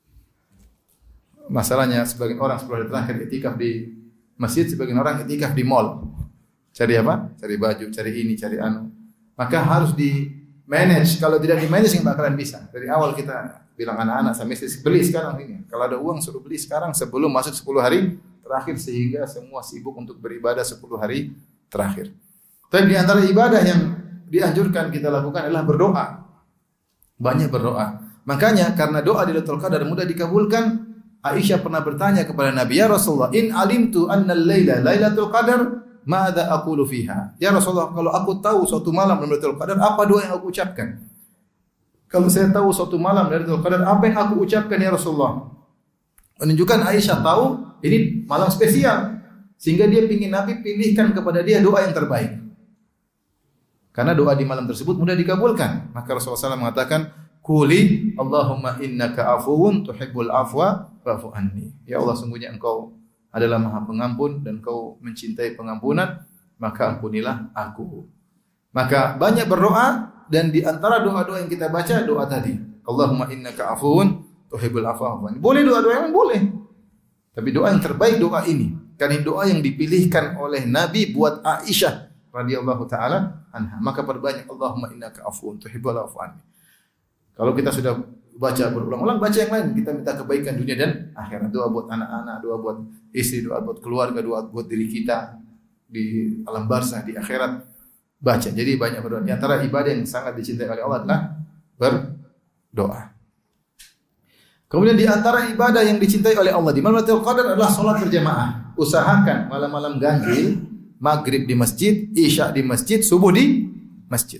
Speaker 2: Masalahnya sebagian orang sepuluh hari terakhir itikaf di masjid, sebagian orang itikaf di mall. Cari apa? Cari baju, cari ini, cari anu. Maka harus di manage. Kalau tidak di manage nggak bakalan bisa. Dari awal kita bilang anak-anak sama istri, beli sekarang ini. Kalau ada uang suruh beli sekarang sebelum masuk sepuluh hari terakhir sehingga semua sibuk untuk beribadah sepuluh hari terakhir. Tapi di antara ibadah yang dianjurkan kita lakukan adalah berdoa. Banyak berdoa. Makanya karena doa di Lailatul Qadar mudah dikabulkan, Aisyah pernah bertanya kepada Nabi, "Ya Rasulullah, in alimtu anna al-laila Lailatul Qadar, ma'adha aqulu fiha?" Ya Rasulullah, kalau aku tahu suatu malam Lailatul Qadar, apa doa yang aku ucapkan? Kalau saya tahu suatu malam Lailatul Qadar, apa yang aku ucapkan ya Rasulullah? Menunjukkan Aisyah tahu ini malam spesial, sehingga dia ingin Nabi pilihkan kepada dia doa yang terbaik. Karena doa di malam tersebut mudah dikabulkan. Maka Rasulullah shallallahu alaihi wasallam mengatakan, "Quli Allahumma innaka afuwun tuhibbul afwa fa'fu anni." Ya Allah, sungguhnya Engkau adalah Maha Pengampun dan Engkau mencintai pengampunan, maka ampunilah aku. Maka banyak berdoa, dan di antara doa-doa yang kita baca doa tadi, Allahumma innaka afuwun tuhibbul afwa fa'fu anni. Boleh doa-doa yang boleh. Tapi doa yang terbaik doa ini. Karena doa yang dipilihkan oleh Nabi buat Aisyah radhiyallahu taala anha. Maka perbanyak Allahumma innaka afuwun tuhibbul afwa anni. Kalau kita sudah baca berulang-ulang, baca yang lain. Kita minta kebaikan dunia dan akhirat. Doa buat anak-anak, doa buat istri, doa buat keluarga, doa buat diri kita di alam barzah, di akhirat. Baca. Jadi banyak berdoa. Di antara ibadah yang sangat dicintai oleh Allah adalah berdoa. Kemudian di antara ibadah yang dicintai oleh Allah di malam Lailatul Qadar adalah salat berjamaah. Usahakan malam-malam ganjil, maghrib di masjid, isya di masjid, subuh di masjid.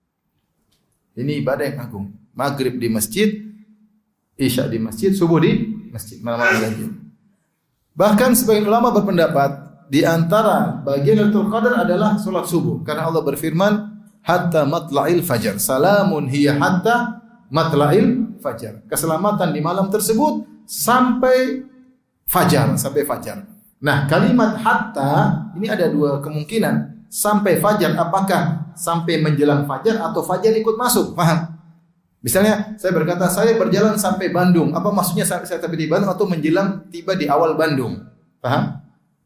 Speaker 2: Ini ibadah yang agung. Maghrib di masjid, isya di masjid, subuh di masjid, malam-malam ganjil. Bahkan sebagian ulama berpendapat di antara bagian Lailatul Qadar adalah salat subuh, karena Allah berfirman hatta matla'il fajar. Salamun hiya hatta matla'il fajar. Keselamatan di malam tersebut sampai fajar, sampai fajar. Nah, kalimat hatta ini ada dua kemungkinan. Sampai fajar, apakah sampai menjelang fajar atau fajar ikut masuk? Paham? Misalnya saya berkata saya berjalan sampai Bandung, apa maksudnya sampai saya tiba di Bandung atau menjelang tiba di awal Bandung? Paham?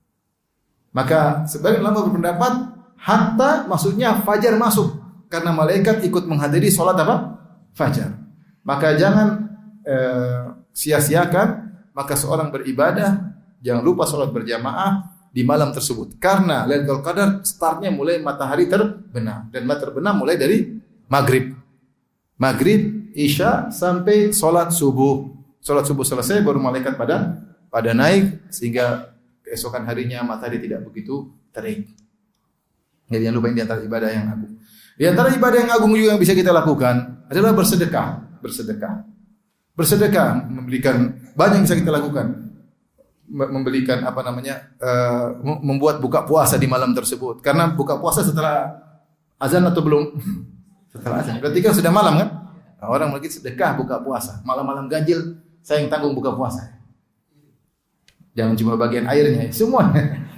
Speaker 2: Maka sebagian ulama berpendapat hatta maksudnya fajar masuk karena malaikat ikut menghadiri salat apa? Fajar. Maka jangan eh, sia-siakan, maka seorang beribadah jangan lupa salat berjamaah di malam tersebut. Karena Lailatul Qadar startnya mulai matahari terbenam, dan matahari terbenam mulai dari maghrib. Maghrib, isya sampai salat subuh. Salat subuh selesai baru malaikat pada pada naik sehingga keesokan harinya matahari tidak begitu terik. Jadi jangan lupa ini di antara ibadah yang agung. Di antara ibadah yang agung juga yang bisa kita lakukan adalah bersedekah. Bersedekah. Bersedekah memberikan banyak yang bisa kita lakukan. membelikan apa namanya uh, membuat buka puasa di malam tersebut. Karena buka puasa setelah azan atau belum? Setelah azan. Berarti kan sudah malam kan? Nah, orang lagi sedekah buka puasa. Malam-malam ganjil saya yang tanggung buka puasa. Jangan cuma bagian airnya, semua.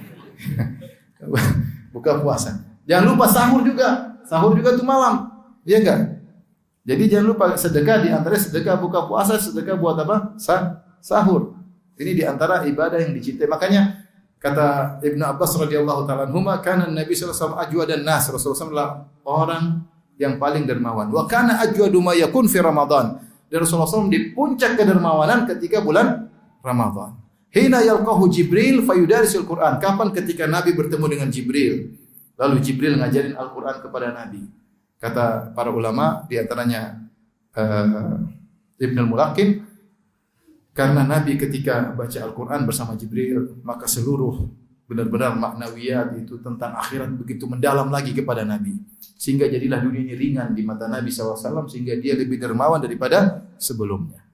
Speaker 2: Buka puasa. Jangan lupa sahur juga. Sahur juga tuh malam. Iya enggak? Jadi jangan lupa sedekah di antara sedekah buka puasa, sedekah buat apa? Sah, sahur. Ini di antara ibadah yang dicintai. Makanya kata Ibnu Abbas radhiyallahu taala anhuma, kana Nabi sallallahu alaihi wasallam ajwadan nas. Rasulullah sallallahu alaihi wasallam orang yang paling dermawan. Wa kana ajwadu ma yakun fi Ramadan. Dan Rasulullah sallallahu alaihi wasallam di puncak kedermawanan ketika bulan Ramadan. Hina yalqahu Jibril fayudarisul Quran. Kapan ketika Nabi bertemu dengan Jibril? Lalu Jibril ngajarin Al-Quran kepada Nabi. Kata para ulama di antaranya uh, Ibnu Al-Mulaqin, karena Nabi ketika baca Al-Quran bersama Jibril, maka seluruh benar-benar maknawiyat itu tentang akhirat begitu mendalam lagi kepada Nabi. Sehingga jadilah dunia ini ringan di mata Nabi shallallahu alaihi wasallam, sehingga dia lebih dermawan daripada sebelumnya.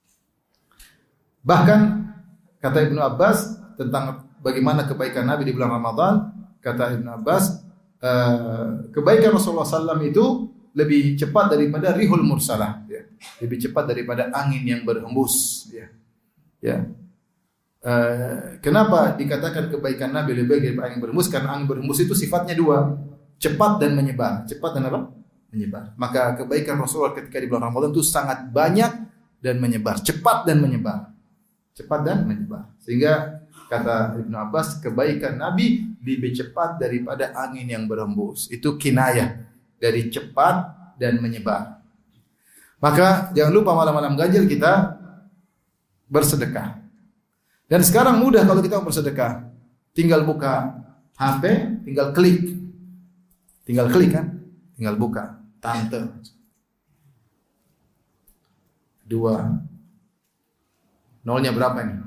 Speaker 2: Bahkan kata Ibnu Abbas tentang bagaimana kebaikan Nabi di bulan Ramadan, kata Ibnu Abbas, uh, kebaikan Rasulullah shallallahu alaihi wasallam itu lebih cepat daripada rihul mursalah, ya. Lebih cepat daripada angin yang berhembus, ya. Ya. Uh, kenapa dikatakan kebaikan Nabi lebih baik daripada angin berhembus? Karena angin berhembus itu sifatnya dua, cepat dan menyebar. Cepat dan apa? Menyebar. Maka kebaikan Rasulullah ketika di bulan Ramadan itu sangat banyak dan menyebar, cepat dan menyebar. Cepat dan menyebar. Sehingga kata Ibnu Abbas, kebaikan Nabi lebih cepat daripada angin yang berhembus. Itu kinayah dari cepat dan menyebar. Maka jangan lupa malam-malam ganjil kita bersedekah. Dan sekarang mudah kalau kita mau bersedekah. Tinggal buka H P, tinggal klik. Tinggal klik kan? Tinggal buka. Tante. Dua. Nolnya berapa ini?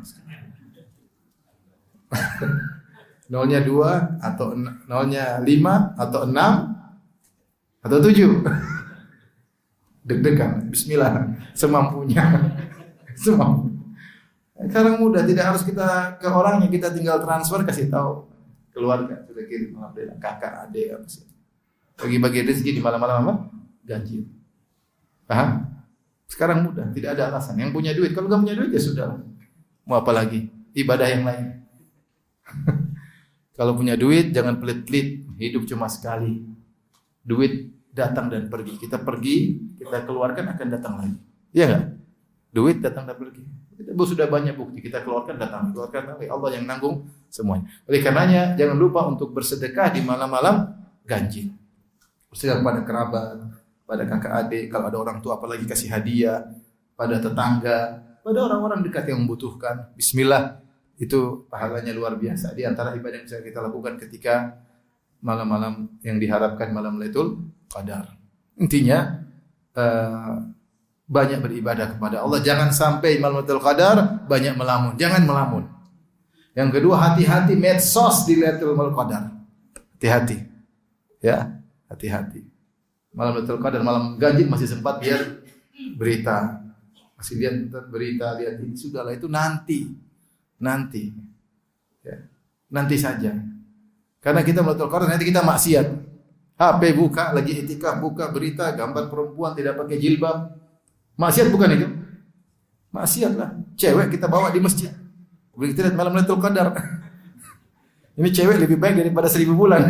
Speaker 2: Nolnya dua atau nolnya lima atau enam atau tujuh. Deg-degan. Bismillah. Semampunya. Semampunya. Sekarang mudah, tidak harus kita ke orangnya, kita tinggal transfer, kasih tahu keluarga, sudah kirim alhamdulillah, kakak, adik, apa sih. Bagi-bagi rezeki di malam-malam apa? Ganjil. Paham? Sekarang mudah, tidak ada alasan. Yang punya duit, kalau nggak punya duit ya sudah. Mau apa lagi? Ibadah yang lain. Kalau punya duit jangan pelit-pelit, hidup cuma sekali. Duit datang dan pergi. Kita pergi, kita keluarkan akan datang lagi. Iya enggak? Duit datang dan pergi. Kita sudah banyak bukti, kita keluarkan datang, keluarkan datang. Allah yang nanggung semuanya. Oleh karenanya jangan lupa untuk bersedekah di malam-malam ganjil. Bersedekah kepada kerabat, pada kakak adik, kalau ada orang tua apalagi kasih hadiah, pada tetangga, pada orang-orang dekat yang membutuhkan. Bismillah. Itu pahalanya luar biasa. Di antara ibadah yang bisa kita lakukan ketika malam-malam yang diharapkan malam Lailatul Qadar. Intinya uh, banyak beribadah kepada Allah. Jangan sampai malam Lailatul Qadar banyak melamun. Jangan melamun. Yang kedua, hati-hati medsos di Lailatul Qadar. Hati-hati. Ya, hati-hati. Malam Lailatul Qadar, malam ganjil masih sempat biar berita. Masih lihat berita, lihat ini sudahlah, itu nanti. Nanti, ya, nanti saja. Karena kita Lailatul Qadar nanti kita maksiat. H P buka, lagi itikaf buka berita gambar perempuan tidak pakai jilbab. Maksiat bukan itu? Maksiat lah. Cewek kita bawa di masjid. Begitu lihat malam Lailatul Qadar. Ini cewek lebih baik daripada seribu bulan.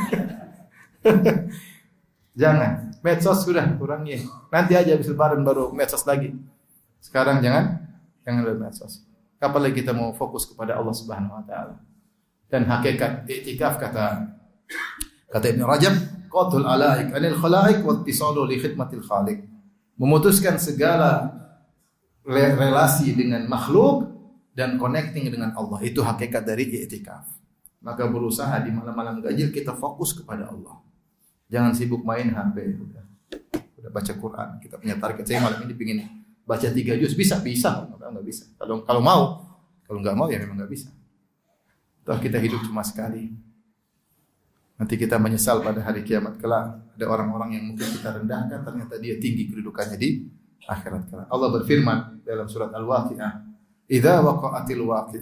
Speaker 2: Jangan. Medsos sudah kurangi. Nanti aja habis lebaran baru medsos lagi. Sekarang jangan, jangan lihat medsos. Kapan lagi kita mau fokus kepada Allah Subhanahu wa taala. Dan hakikat i'tikaf kata kata Ibnu Rajab, qatul alaik anil khalaik wa ittisalu li khidmatil khaliq. Memutuskan segala relasi dengan makhluk dan connecting dengan Allah. Itu hakikat dari i'tikaf. Maka berusaha di malam-malam ganjil kita fokus kepada Allah. Jangan sibuk main H P. Udah, udah baca Quran. Kita punya target. Saya malam ini pingin baca tiga juz, bisa, bisa, enggak bisa. Kalau kalau mau, kalau enggak mau ya memang enggak bisa. Toh kita hidup cuma sekali. Nanti kita menyesal pada hari kiamat kelak. Ada orang-orang yang mungkin kita rendahkan, ternyata dia tinggi kedudukannya di akhirat kelak. Allah berfirman dalam surat Al-Waqi'ah, "Idza waqa'atil waqi'ah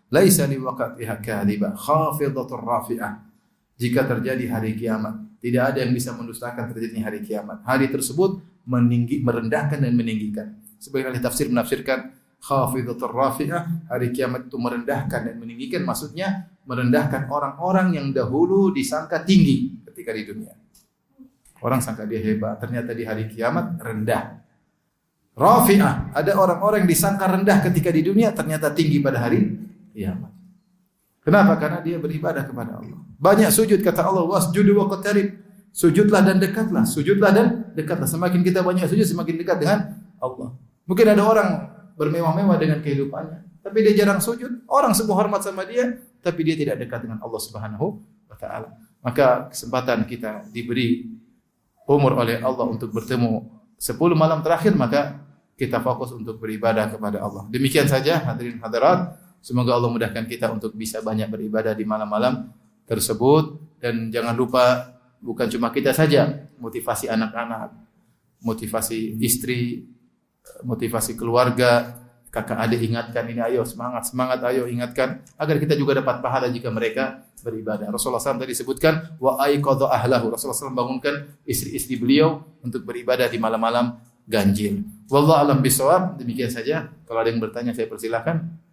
Speaker 2: laisa liwaqatiha kadhiba khafidatur rafi'ah. Jika terjadi hari kiamat, tidak ada yang bisa mendustakan terjadinya hari kiamat. Hari tersebut meninggi, merendahkan dan meninggikan. Sebagian ahli tafsir menafsirkan khafidatur rafi'ah, hari kiamat itu merendahkan dan meninggikan, maksudnya merendahkan orang-orang yang dahulu disangka tinggi ketika di dunia. Orang sangka dia hebat, ternyata di hari kiamat rendah. Rafi'ah, ada orang-orang yang disangka rendah ketika di dunia, ternyata tinggi pada hari kiamat. Kenapa? Karena dia beribadah kepada Allah. Banyak sujud, kata Allah, wasjudu waqtarib. Sujudlah dan dekatlah, sujudlah dan dekatlah. Semakin kita banyak sujud, semakin dekat dengan Allah. Mungkin ada orang bermewah-mewah dengan kehidupannya, tapi dia jarang sujud. Orang semua hormat sama dia, tapi dia tidak dekat dengan Allah Subhanahu wa taala. Maka kesempatan kita diberi umur oleh Allah untuk bertemu sepuluh malam terakhir, maka kita fokus untuk beribadah kepada Allah. Demikian saja hadirin hadirat, semoga Allah mudahkan kita untuk bisa banyak beribadah di malam-malam tersebut. Dan jangan lupa, bukan cuma kita saja, motivasi anak-anak, motivasi istri, motivasi keluarga, kakak adik ingatkan ini, ayo semangat, semangat, ayo ingatkan, agar kita juga dapat pahala jika mereka beribadah. Rasulullah shallallahu alaihi wasallam tadi sebutkan, wa aiqadha ahlahu. Rasulullah shallallahu alaihi wasallam bangunkan istri-istri beliau untuk beribadah di malam-malam ganjil. Wallahu a'lam bishawab. Demikian saja. Kalau ada yang bertanya, saya persilahkan.